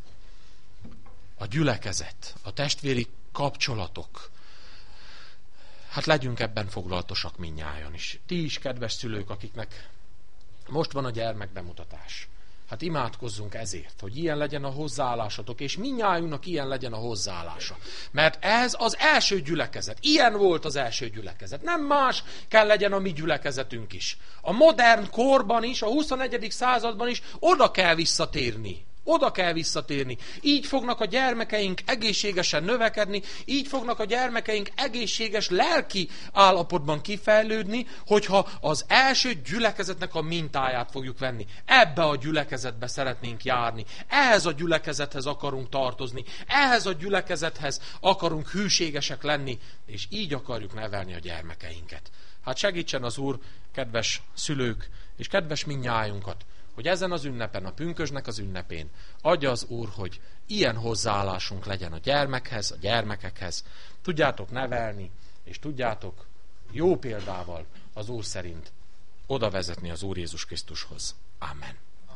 A gyülekezet, a testvéri kapcsolatok. Hát legyünk ebben foglaltosak mindnyájan is. Ti is, kedves szülők, akiknek most van a gyermekbemutatás. Hát imádkozzunk ezért, hogy ilyen legyen a hozzáállásatok, és mindnyájunknak ilyen legyen a hozzáállása. Mert ez az első gyülekezet. Ilyen volt az első gyülekezet. Nem más kell legyen a mi gyülekezetünk is. A modern korban is, a 21. században is oda kell visszatérni. Oda kell visszatérni. Így fognak a gyermekeink egészségesen növekedni, így fognak a gyermekeink egészséges lelki állapotban kifejlődni, hogyha az első gyülekezetnek a mintáját fogjuk venni. Ebbe a gyülekezetbe szeretnénk járni. Ehhez a gyülekezethez akarunk tartozni. Ehhez a gyülekezethez akarunk hűségesek lenni, és így akarjuk nevelni a gyermekeinket. Hát segítsen az Úr, kedves szülők, és kedves mindnyájunkat, hogy ezen az ünnepen, a pünkösdnek az ünnepén adja az Úr, hogy ilyen hozzáállásunk legyen a gyermekhez, a gyermekekhez. Tudjátok nevelni, és tudjátok jó példával az Úr szerint oda vezetni az Úr Jézus Krisztushoz. Amen.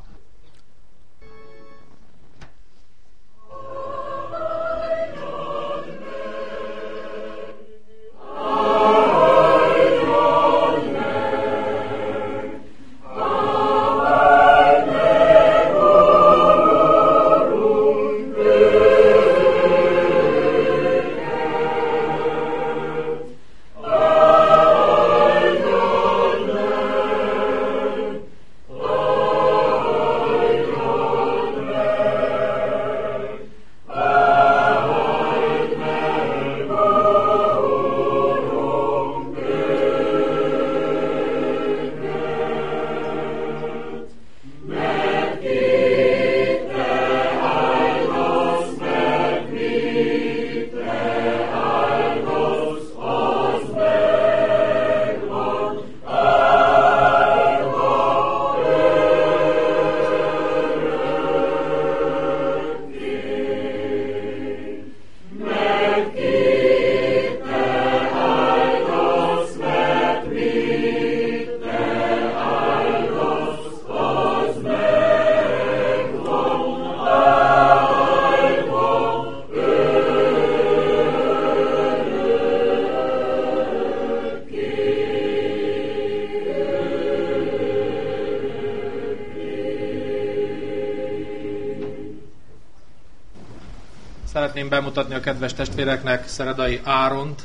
Szeretném bemutatni a kedves testvéreknek Szeredai Áront.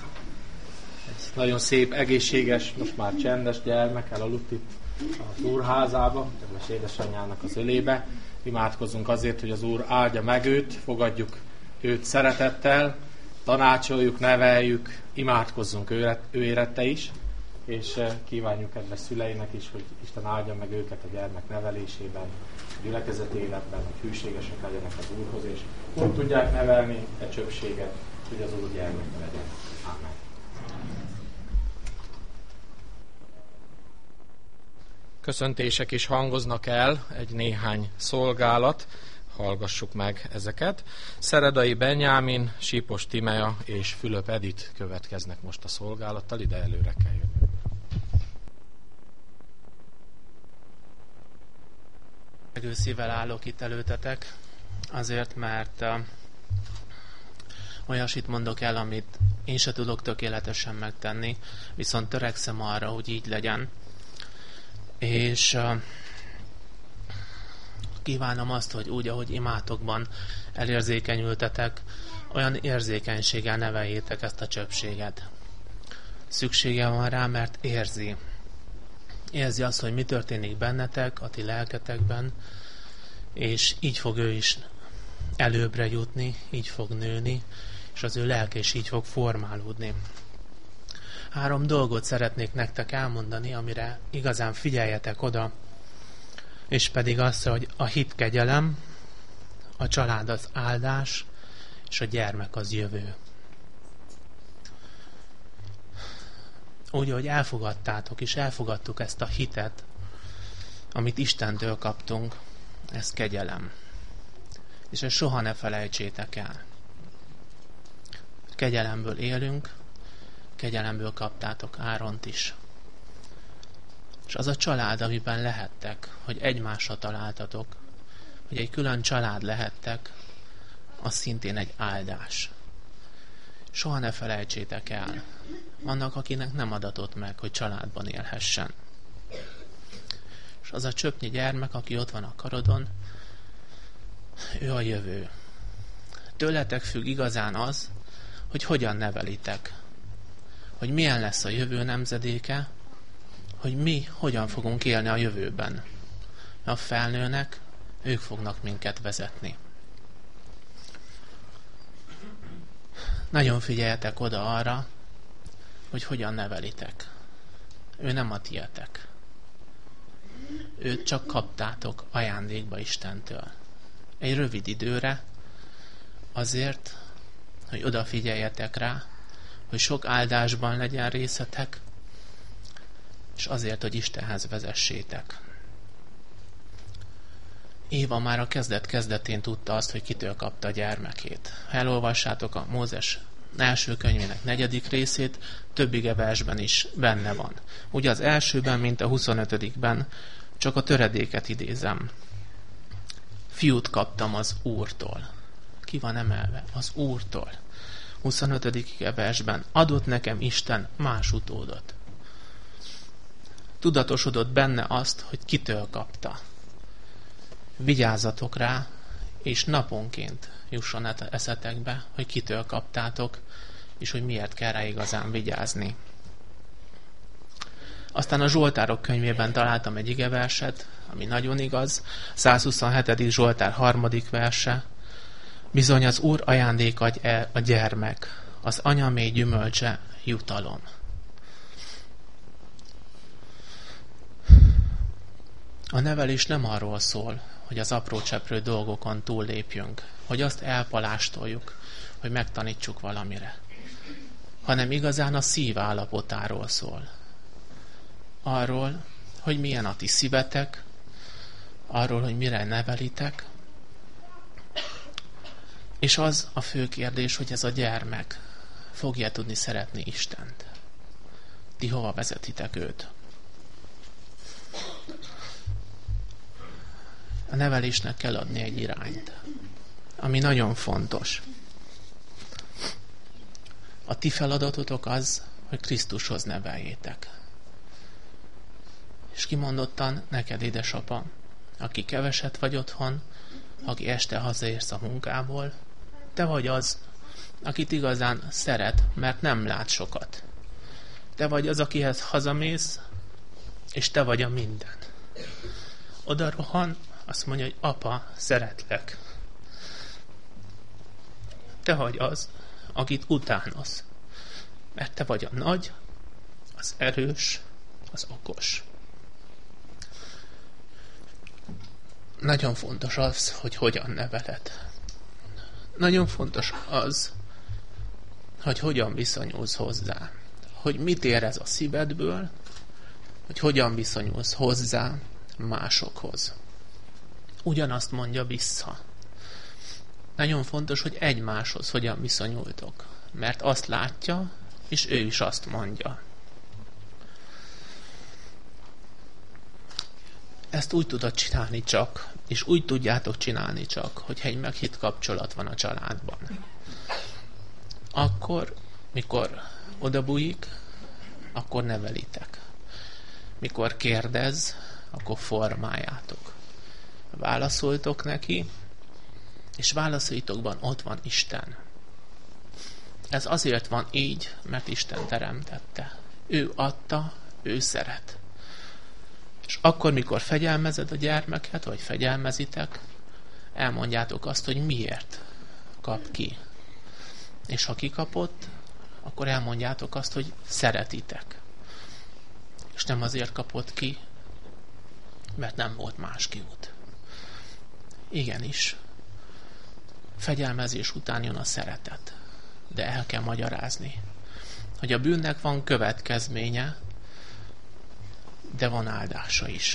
Ez nagyon szép, egészséges, most már csendes gyermek, elaludt itt az Úrházába, kedves édesanyjának az ölébe. Imádkozzunk azért, hogy az Úr áldja meg őt, fogadjuk őt szeretettel, tanácsoljuk, neveljük, imádkozzunk ő érette is, és kívánjuk kedves szüleinek is, hogy Isten áldja meg őket a gyermek nevelésében, a gyülekezeti életben, hogy hűségesek legyenek az Úrhoz, és úgy tudják nevelni a csöpséget, hogy az Úr gyermeke legyen. Amen. Köszöntések is hangoznak el, egy néhány szolgálat, hallgassuk meg ezeket. Szeredai Benyámin, Sípos Tímea és Fülöp Edit következnek most a szolgálattal, ide előre kell jönni. Szívvel állok itt előtetek, azért, mert olyasit mondok el, amit én se tudok tökéletesen megtenni, viszont törekszem arra, hogy így legyen. És kívánom azt, hogy úgy, ahogy imátokban elérzékenyültetek, olyan érzékenységgel neveljétek ezt a csöpséget. Szüksége van rá, mert érzi. Érzi azt, hogy mi történik bennetek, a ti lelketekben, és így fog ő is előbbre jutni, így fog nőni, és az ő lelke is így fog formálódni. 3 dolgot szeretnék nektek elmondani, amire igazán figyeljetek oda, és pedig az, hogy a hit kegyelem, a család az áldás, és a gyermek az jövő. Úgy, hogy elfogadtátok, és elfogadtuk ezt a hitet, amit Istentől kaptunk, ez kegyelem. És ezt soha ne felejtsétek el. Kegyelemből élünk, kegyelemből kaptátok Áront is. És az a család, amiben lehettek, hogy egymásra találtatok, hogy egy külön család lehettek, az szintén egy áldás. Soha ne felejtsétek el. Vannak, akinek nem adatott meg, hogy családban élhessen. És az a csöpnyi gyermek, aki ott van a karodon, ő a jövő. Tőletek függ igazán az, hogy hogyan nevelitek. Hogy milyen lesz a jövő nemzedéke, hogy mi hogyan fogunk élni a jövőben. A felnőnek, Ők fognak minket vezetni. Nagyon figyeljetek oda arra, hogy hogyan nevelitek. Ő nem a tietek. Őt csak kaptátok ajándékba Istentől. Egy rövid időre, azért, hogy odafigyeljetek rá, hogy sok áldásban legyen részetek, és azért, hogy Istenhez vezessétek. Éva már a kezdet-kezdetén tudta azt, hogy kitől kapta a gyermekét. Ha elolvassátok a Mózes első könyvének 4. részét, több igeversben is benne van. Ugye az elsőben, mint a 25-ben, csak a töredéket idézem. Fiút kaptam az Úrtól. Ki van emelve? Az Úrtól. 25. igeversben adott nekem Isten más utódot. Tudatosodott benne azt, hogy kitől kapta. Vigyázzatok rá, és naponként jusson eszetekbe, hogy kitől kaptátok, és hogy miért kell rá igazán vigyázni. Aztán a Zsoltárok könyvében találtam egy igeverset, ami nagyon igaz, 127. Zsoltár 3. verse. Bizony az Úr ajándék a gyermek, az anya mély gyümölcse jutalom. A nevelés nem arról szól, hogy az apró cseprő dolgokon túllépjünk, hogy azt elpalástoljuk, hogy megtanítsuk valamire, hanem igazán a szív állapotáról szól. Arról, hogy milyen a ti szívetek, arról, hogy mire nevelitek, és az a fő kérdés, hogy ez a gyermek fogja tudni szeretni Istent. Ti hova vezetitek őt? A nevelésnek kell adni egy irányt, ami nagyon fontos. A ti feladatotok az, hogy Krisztushoz neveljétek. És kimondottan neked, édesapa, aki keveset vagy otthon, aki este hazaérsz a munkából, te vagy az, akit igazán szeret, mert nem lát sokat. Te vagy az, akihez hazamész, és te vagy a minden. Oda rohan, azt mondja, hogy apa, szeretlek. Te vagy az, akit utánolsz, mert te vagy a nagy, az erős, az okos. Nagyon fontos az, hogy hogyan neveled. Nagyon fontos az, hogy hogyan viszonyulsz hozzá. Hogy mit érez a szívedből, hogy hogyan viszonyulsz hozzá másokhoz. Ugyanazt mondja vissza. Nagyon fontos, hogy egymáshoz hogyan viszonyultok. Mert azt látja, és ő is azt mondja. Ezt úgy tudod csinálni csak, és úgy tudjátok csinálni csak, hogyha egy meghitt kapcsolat van a családban. Akkor, mikor odabújik, akkor nevelitek. Mikor kérdez, akkor formáljátok. Válaszoltok neki, és válaszaitokban ott van Isten. Ez azért van így, mert Isten teremtette. Ő adta, ő szeret. És akkor, mikor fegyelmezed a gyermeket, vagy fegyelmezitek, elmondjátok azt, hogy miért kap ki. És ha kikapott, akkor elmondjátok azt, hogy szeretitek. És nem azért kapott ki, mert nem volt más kiút. Igenis, fegyelmezés után jön a szeretet. De el kell magyarázni, hogy a bűnnek van következménye, de van áldása is.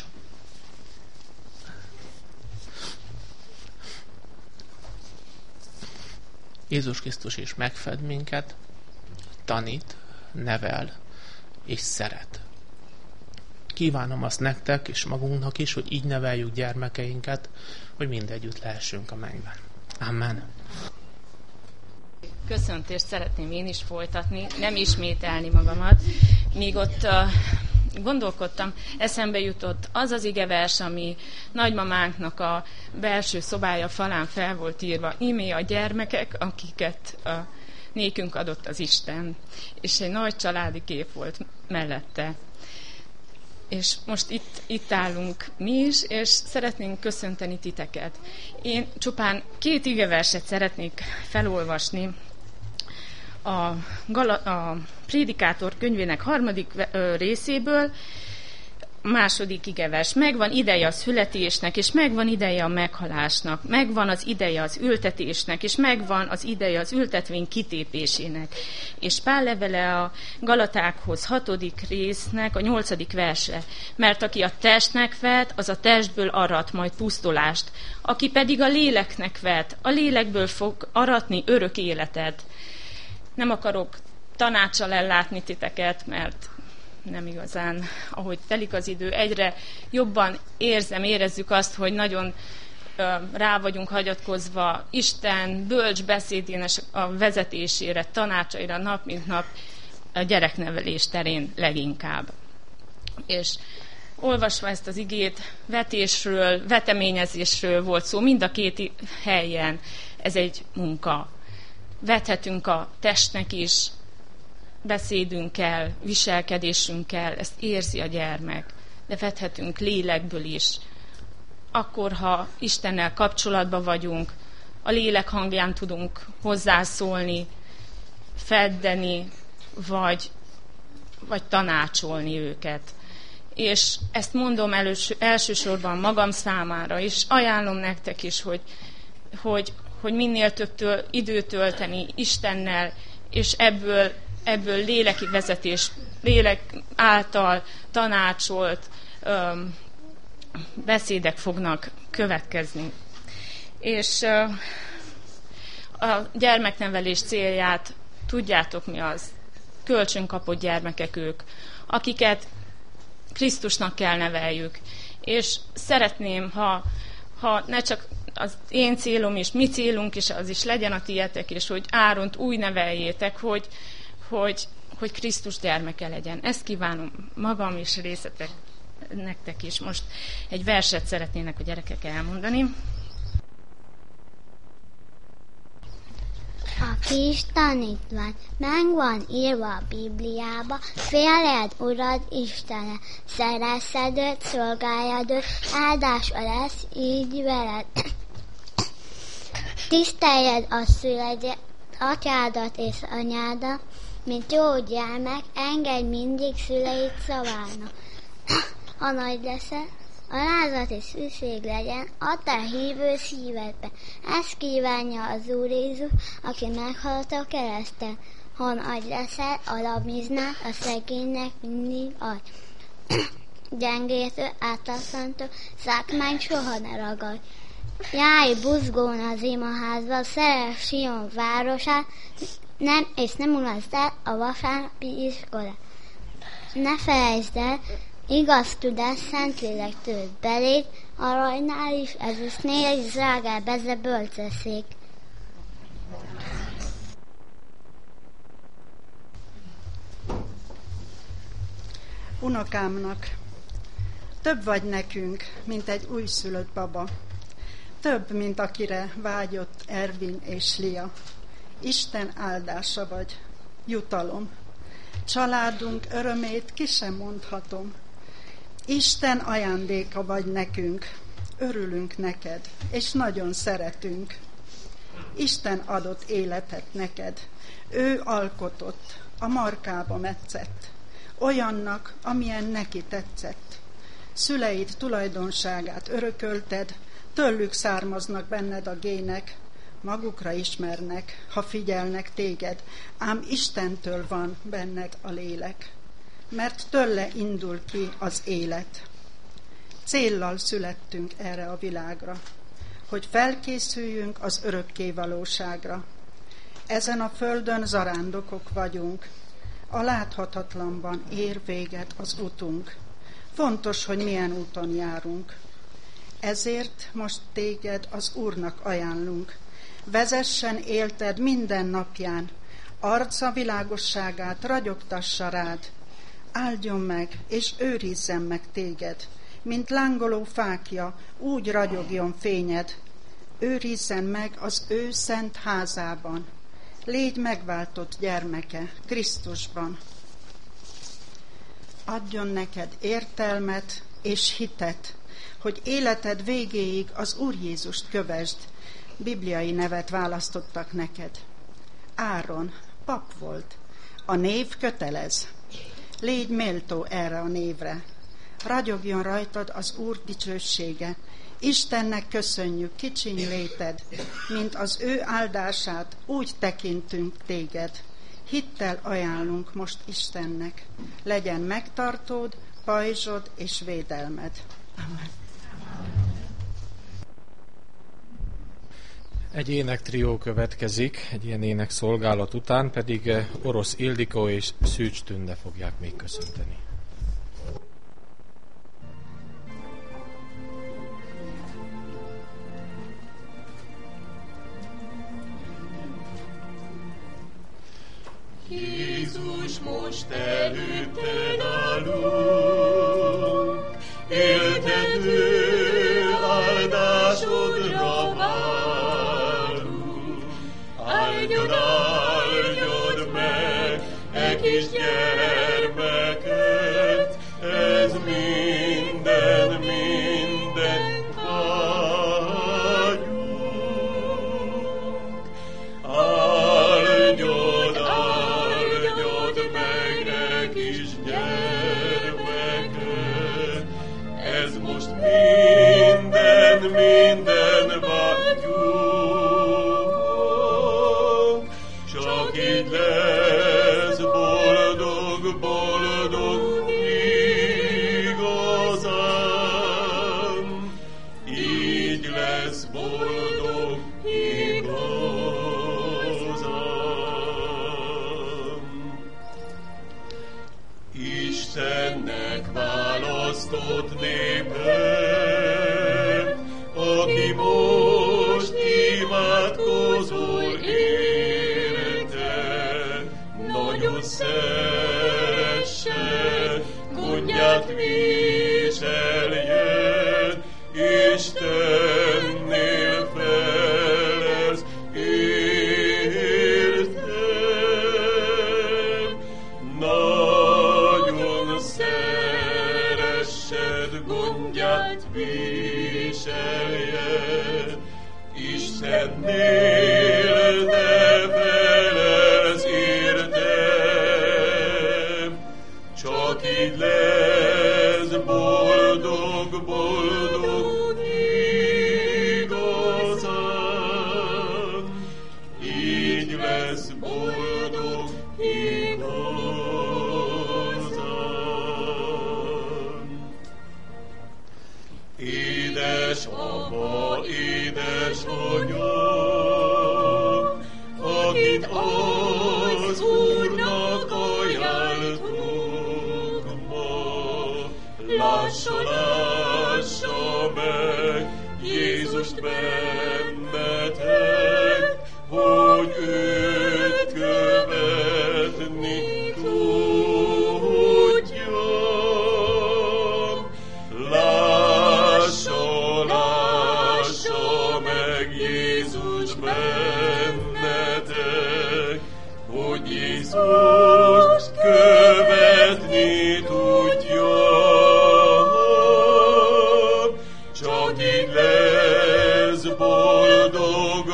Jézus Krisztus is megfed minket, tanít, nevel és szeret. Kívánom azt nektek és magunknak is, hogy így neveljük gyermekeinket, hogy mindegyütt lehessünk a mennyben. Amen. Köszöntést szeretném én is folytatni, nem ismételni magamat. Míg ott gondolkodtam, eszembe jutott az az igevers, ami nagymamánknak a belső szobája falán fel volt írva. Ímé a gyermekek, akiket nékünk adott az Isten. És egy nagy családi kép volt mellette. És most itt állunk mi is, és szeretnénk köszönteni titeket. Én csupán 2 igeverset szeretnék felolvasni a Prédikátor könyvének 3. részéből. Második igevers. Megvan ideje a születésnek, és megvan ideje a meghalásnak. Megvan az ideje az ültetésnek, és megvan az ideje az ültetvény kitépésének. És Pál levele a Galatákhoz 6. résznek a 8. verse. Mert aki a testnek vet, az a testből arat majd pusztulást. Aki pedig a léleknek vet, a lélekből fog aratni örök életet. Nem akarok tanáccsal ellátni titeket, mert nem igazán, ahogy telik az idő, egyre jobban érezzük azt, hogy nagyon rá vagyunk hagyatkozva Isten bölcs beszédének a vezetésére, tanácsaira nap mint nap a gyereknevelés terén leginkább. És olvasva ezt az igét, vetésről, veteményezésről volt szó, mind a 2 helyen. Ez egy munka. Vethetünk a testnek is, beszédünkkel, viselkedésünkkel, ezt érzi a gyermek, de vethetünk lélekből is. Akkor, ha Istennel kapcsolatban vagyunk, a lélek hangján tudunk hozzászólni, feddeni, vagy tanácsolni őket. És ezt mondom elsősorban magam számára, és ajánlom nektek is, hogy minél több időt tölteni Istennel, és ebből léleki vezetés, lélek által tanácsolt beszédek fognak következni. És a gyermeknevelés célját tudjátok mi az? Kölcsönkapott gyermekek ők, akiket Krisztusnak kell neveljük. És szeretném, ha ne csak az én célom és mi célunk is, az is legyen a tietek, és hogy Áront úgy neveljétek, hogy Krisztus gyermeke legyen. Ezt kívánom magam és részletek nektek is. Most egy verset szeretnének a gyerekek elmondani. A kis tanítvány meg van írva a Bibliába, félred Urad Istene, szeressed őt, szolgáljad őt, áldása lesz így veled. Tiszteljed a szüledet, atyádat és anyádat, mint jó gyermek, engedj mindig szüleid szavának. Ha nagy leszel, alázat és szükség legyen a te hívő szívedbe. Ezt kívánja az Úr Jézus, aki meghalt a kereszten. Ha nagy leszel, alamiznád a szegénynek mindig adj. Gyengétől, átlasszantól, szákmány soha ne ragadj. Járj buzgón az imaházba, szeress Sion városát, és nem unaszd el a vasárnapi iskolát. Ne felejtsd el, igaz tudás, Szentlélek tölt beléd, aranynál is, ezüstnél is drágább ez a bölcsesség. Unokámnak, több vagy nekünk, mint egy újszülött baba. Több, mint akire vágyott Ervin és Lia. Isten áldása vagy, jutalom. Családunk örömét ki sem mondhatom. Isten ajándéka vagy nekünk, örülünk neked, és nagyon szeretünk. Isten adott életet neked, ő alkotott, a markába metszett, olyannak, amilyen neki tetszett. Szüleid tulajdonságát örökölted, tőlük származnak benned a gének, magukra ismernek, ha figyelnek téged, ám Istentől van benned a lélek, mert tőle indul ki az élet. Céllal születtünk erre a világra, hogy felkészüljünk az örökké valóságra. Ezen a földön zarándokok vagyunk, a láthatatlanban ér véget az utunk. Fontos, hogy milyen úton járunk. Ezért most téged az Úrnak ajánlunk. Vezessen élted minden napján, arca világosságát ragyogtassa rád. Áldjon meg, és őrizzen meg téged, mint lángoló fákja, úgy ragyogjon fényed. Őrizzen meg az ő szent házában. Légy megváltott gyermeke Krisztusban. adjon neked értelmet és hitet, hogy életed végéig az Úr Jézust kövesd. Bibliai nevet választottak neked. Áron pap volt. A név kötelez. Légy méltó erre a névre. Ragyogjon rajtad az Úr dicsősége. Istennek köszönjük kicsiny léted, mint az ő áldását, úgy tekintünk téged. Hittel ajánlunk most Istennek. Legyen megtartód, pajzsod és védelmed. Amen. Egy énektrió következik, egy ilyen énekszolgálat után pedig Orosz Ildikó és Szűcs Tünde fogják még köszönteni. Jézus, most előtted állunk, éltető áldásodra várunk. Áldjad, áldjad meg e kis gyermeket, ez minden vágyunk. Áldjad meg e kis gyermeket, ez most minden vágyunk. Csak így lesz boldog igazán, így lesz boldog igazán. Istennek választott népe, aki most imádkozol érte, nagyon szeresse, gondját viseljen, Istennél felez értem. Nagyon szeressed, gondját viseljen, Istennél te felez értem. Csak így lesz boldog igazán, így lesz boldog igazán. Édes apa, édes anya, akit az Úrnak ajánltunk ma, lássa meg Jézust bennetek, hogy őt követni tudjam. Lássa meg Jézus bennetek, hogy Jézust követni tudjam. Csak így lesz boldog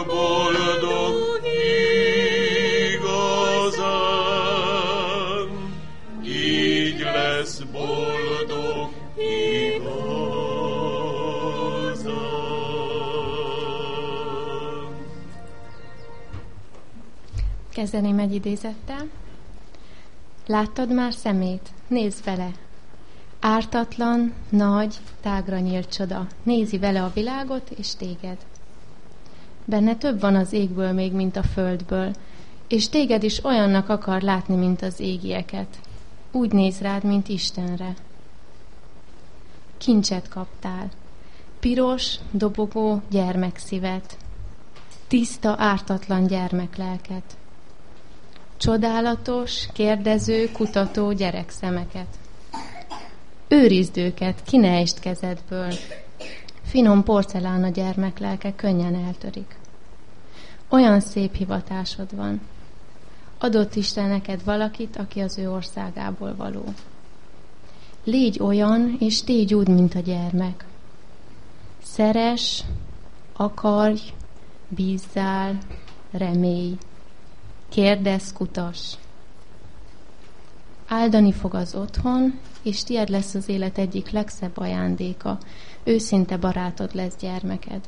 igazán, így lesz boldog igazán. Kezdeném egy idézettel. Láttad már szemét? Nézd vele! Ártatlan, nagy, tágra nyílt csoda. Nézi vele a világot és téged. Benne több van az égből még, mint a földből, és téged is olyannak akar látni, mint az égieket. Úgy néz rád, mint Istenre. Kincset kaptál. Piros, dobogó gyermekszívet. Tiszta, ártatlan gyermeklelket. Csodálatos, kérdező, kutató gyerekszemeket. Őrizd őket, ki ne ejtsd kezedből. Finom porcelán a gyermeklelke könnyen eltörik. Olyan szép hivatásod van. Adott Isten neked valakit, aki az ő országából való. Légy olyan, és tégy úgy, mint a gyermek. Szeress, akarj, bízzál, remélj. Kérdezz, kutass. Áldani fog az otthon, és tiéd lesz az élet egyik legszebb ajándéka. Őszinte barátod lesz gyermeked.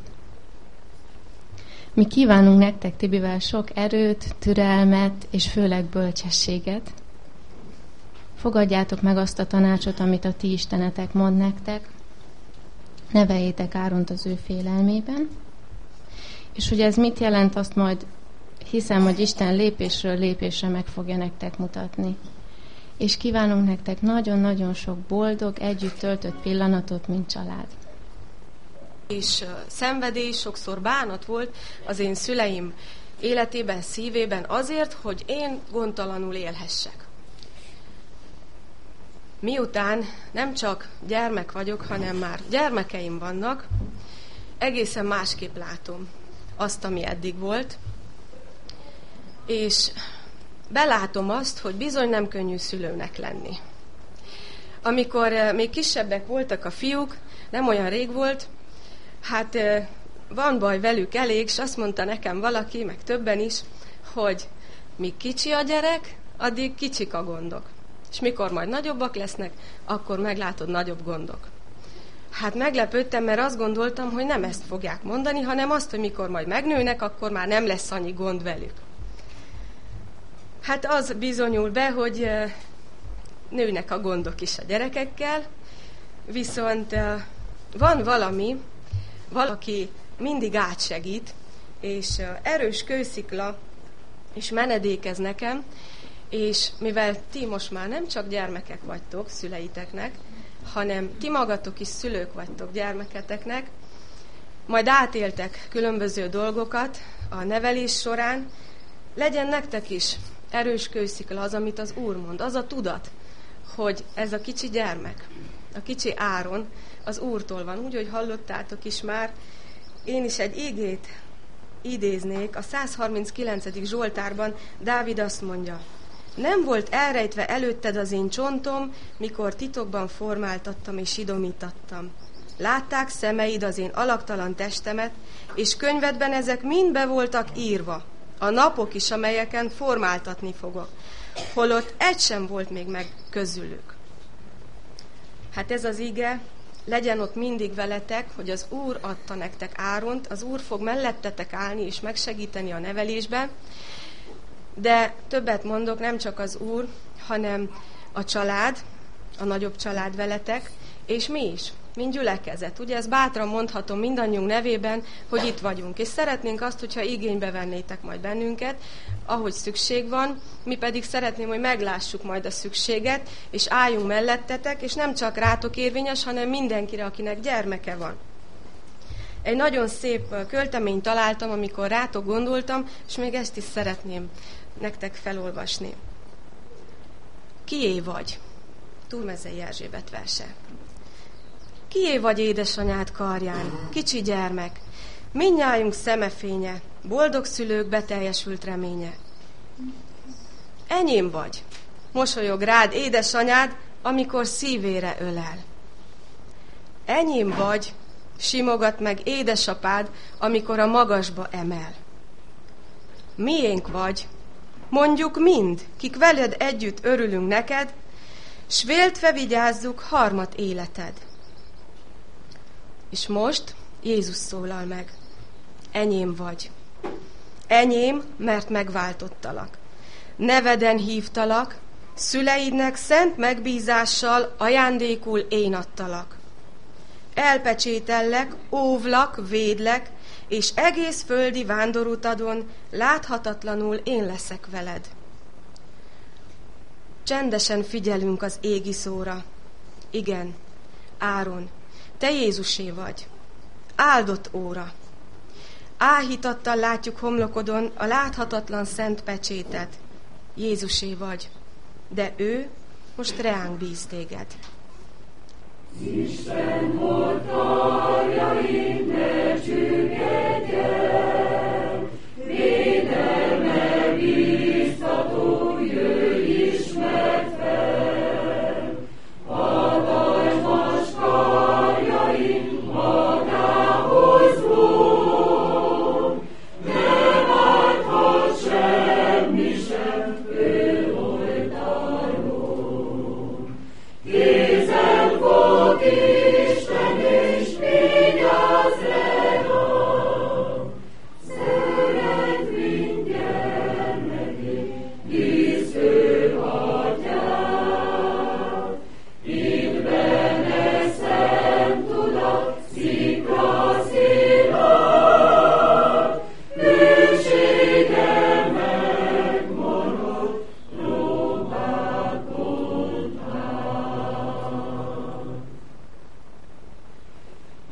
Mi kívánunk nektek Tibivel sok erőt, türelmet és főleg bölcsességet. Fogadjátok meg azt a tanácsot, amit a ti istenetek mond nektek. Neveljétek Áront az ő félelmében. És hogy ez mit jelent, azt majd hiszem, hogy Isten lépésről lépésre meg fogja nektek mutatni. És kívánunk nektek nagyon-nagyon sok boldog, együtt töltött pillanatot, mint család. És szenvedés, sokszor bánat volt az én szüleim életében, szívében azért, hogy én gondtalanul élhessek. Miután nem csak gyermek vagyok, hanem már gyermekeim vannak, egészen másképp látom azt, ami eddig volt, és belátom azt, hogy bizony nem könnyű szülőnek lenni. Amikor még kisebbek voltak a fiúk, nem olyan rég volt, hát van baj velük elég, és azt mondta nekem valaki, meg többen is, hogy míg kicsi a gyerek, addig kicsik a gondok. És mikor majd nagyobbak lesznek, akkor meglátod nagyobb gondok. Hát meglepődtem, mert azt gondoltam, hogy nem ezt fogják mondani, hanem azt, hogy mikor majd megnőnek, akkor már nem lesz annyi gond velük. Hát az bizonyul be, hogy nőnek a gondok is a gyerekekkel, viszont van valaki mindig átsegít, és erős kőszikla is menedékez nekem, és mivel ti most már nem csak gyermekek vagytok szüleiteknek, hanem ti magatok is szülők vagytok gyermeketeknek, majd átéltek különböző dolgokat a nevelés során, legyen nektek is erős kőszikla az, amit az Úr mond, az a tudat, hogy ez a kicsi gyermek, a kicsi Áron az Úrtól van, úgy, hogy hallottátok is már. Én is egy igét idéznék, a 139. Zsoltárban Dávid azt mondja: nem volt elrejtve előtted az én csontom, mikor titokban formáltattam és idomítattam. Látták szemeid az én alaktalan testemet, és könyvedben ezek mind be voltak írva, a napok is, amelyeken formáltatni fogok, holott egy sem volt még meg közülük. Hát ez az ige, legyen ott mindig veletek, hogy az Úr adta nektek Áront, az Úr fog mellettetek állni és megsegíteni a nevelésben, de többet mondok, nem csak az Úr, hanem a család, a nagyobb család veletek, és mi is, mint gyülekezet. Ugye ezt bátran mondhatom mindannyiunk nevében, hogy itt vagyunk, és szeretnénk azt, hogyha igénybe vennétek majd bennünket, ahogy szükség van, mi pedig szeretném, hogy meglássuk majd a szükséget, és álljunk mellettetek, és nem csak rátok érvényes, hanem mindenkire, akinek gyermeke van. Egy nagyon szép költeményt találtam, amikor rátok gondoltam, és még ezt is szeretném nektek felolvasni. Kié vagy? Túlmezei Erzsébet verse. Kié vagy édesanyád karján, kicsi gyermek, mindnyájunk szemefénye, boldog szülők beteljesült reménye. Enyém vagy, mosolyog rád édesanyád, amikor szívére ölel. Enyém vagy, simogat meg édesapád, amikor a magasba emel. Miénk vagy, mondjuk mind, kik veled együtt örülünk neked, s véltve vigyázzuk harmad életed. És most Jézus szólal meg. Enyém vagy. Enyém, mert megváltottalak. Neveden hívtalak, szüleidnek szent megbízással ajándékul én adtalak. Elpecsétellek, óvlak, védlek, és egész földi vándorutadon láthatatlanul én leszek veled. Csendesen figyelünk az égi szóra. Igen, Áron, te Jézusé vagy. Áldott óra. Áhítattal látjuk homlokodon a láthatatlan szent pecsétet. Jézusé vagy, de ő most reánk bíz téged. Isten oltárjain ne csüggedjen, védelme biztató, jöjj ismert fel.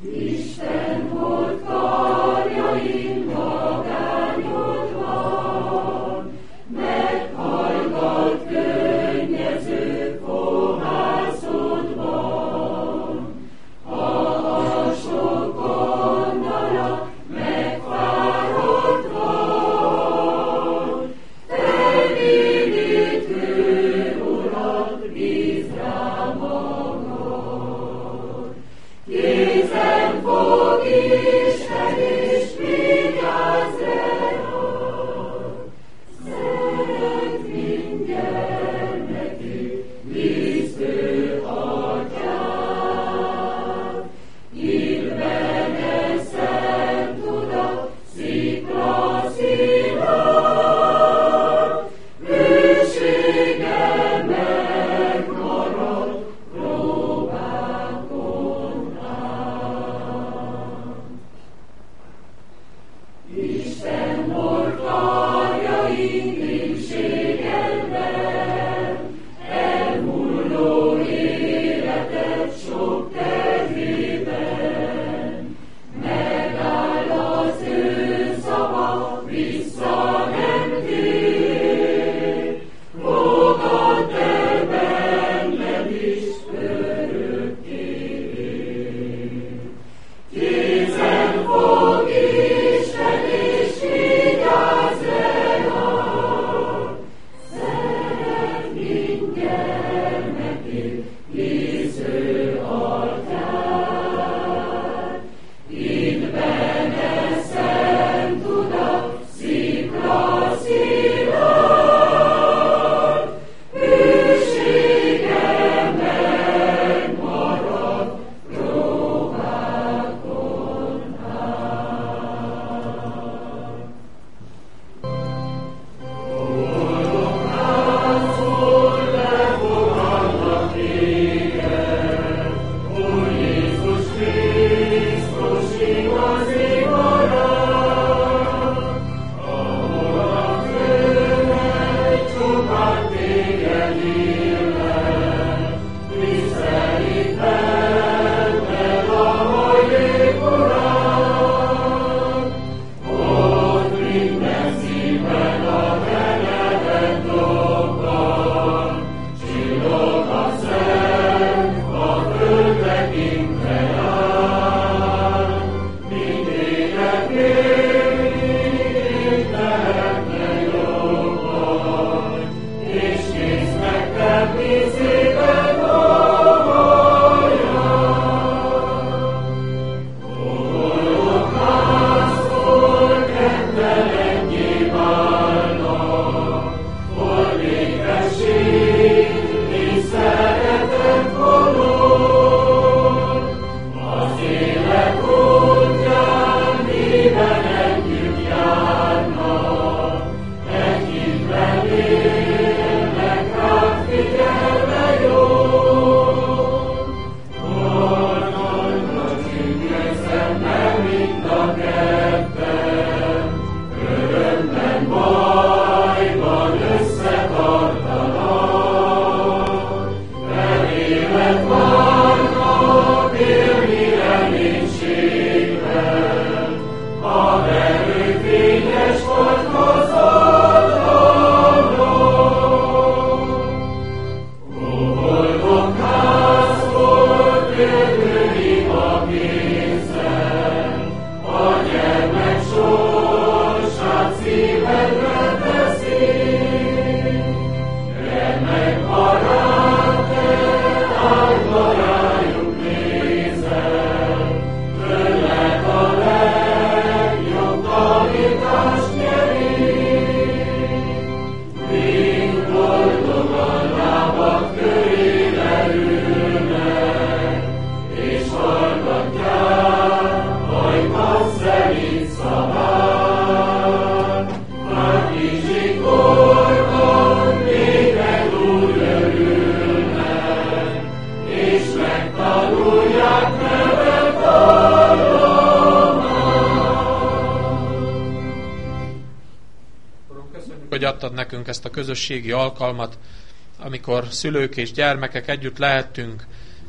hogy adtad nekünk ezt a közösségi alkalmat, amikor szülők és gyermekek együtt lehettünk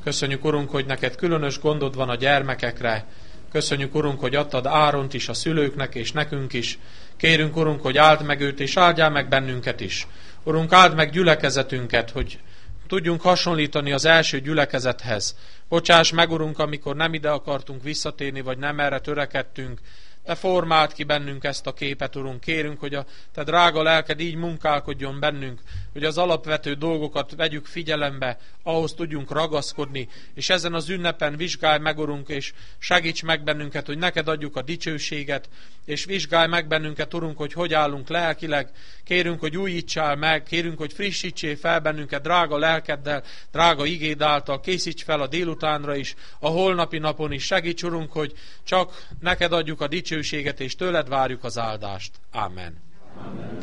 Köszönjük, Urunk, hogy neked különös gondod van a gyermekekre. Köszönjük, Urunk, hogy adtad Áront is a szülőknek és nekünk is. Kérünk, Urunk, hogy áld meg őt, és áldjál meg bennünket is. Urunk, áld meg gyülekezetünket, hogy tudjunk hasonlítani az első gyülekezethez. Bocsáss meg, Urunk, amikor nem ide akartunk visszatérni, vagy nem erre törekedtünk. Te formáld ki bennünk ezt a képet, Urunk. Kérünk, hogy a te drága lelked így munkálkodjon bennünk, hogy az alapvető dolgokat vegyük figyelembe, ahhoz tudjunk ragaszkodni, és ezen az ünnepen vizsgálj meg, Urunk, és segíts meg bennünket, hogy neked adjuk a dicsőséget, és vizsgálj meg bennünket, Urunk, hogy állunk lelkileg. Kérünk, hogy újítsál meg, kérünk, hogy frissítsél fel bennünket drága lelkeddel, drága igéd által, készíts fel a délutánra is, a holnapi napon is. Segíts, Urunk, hogy csak neked adjuk a dicsőséget, és tőled várjuk az áldást. Amen.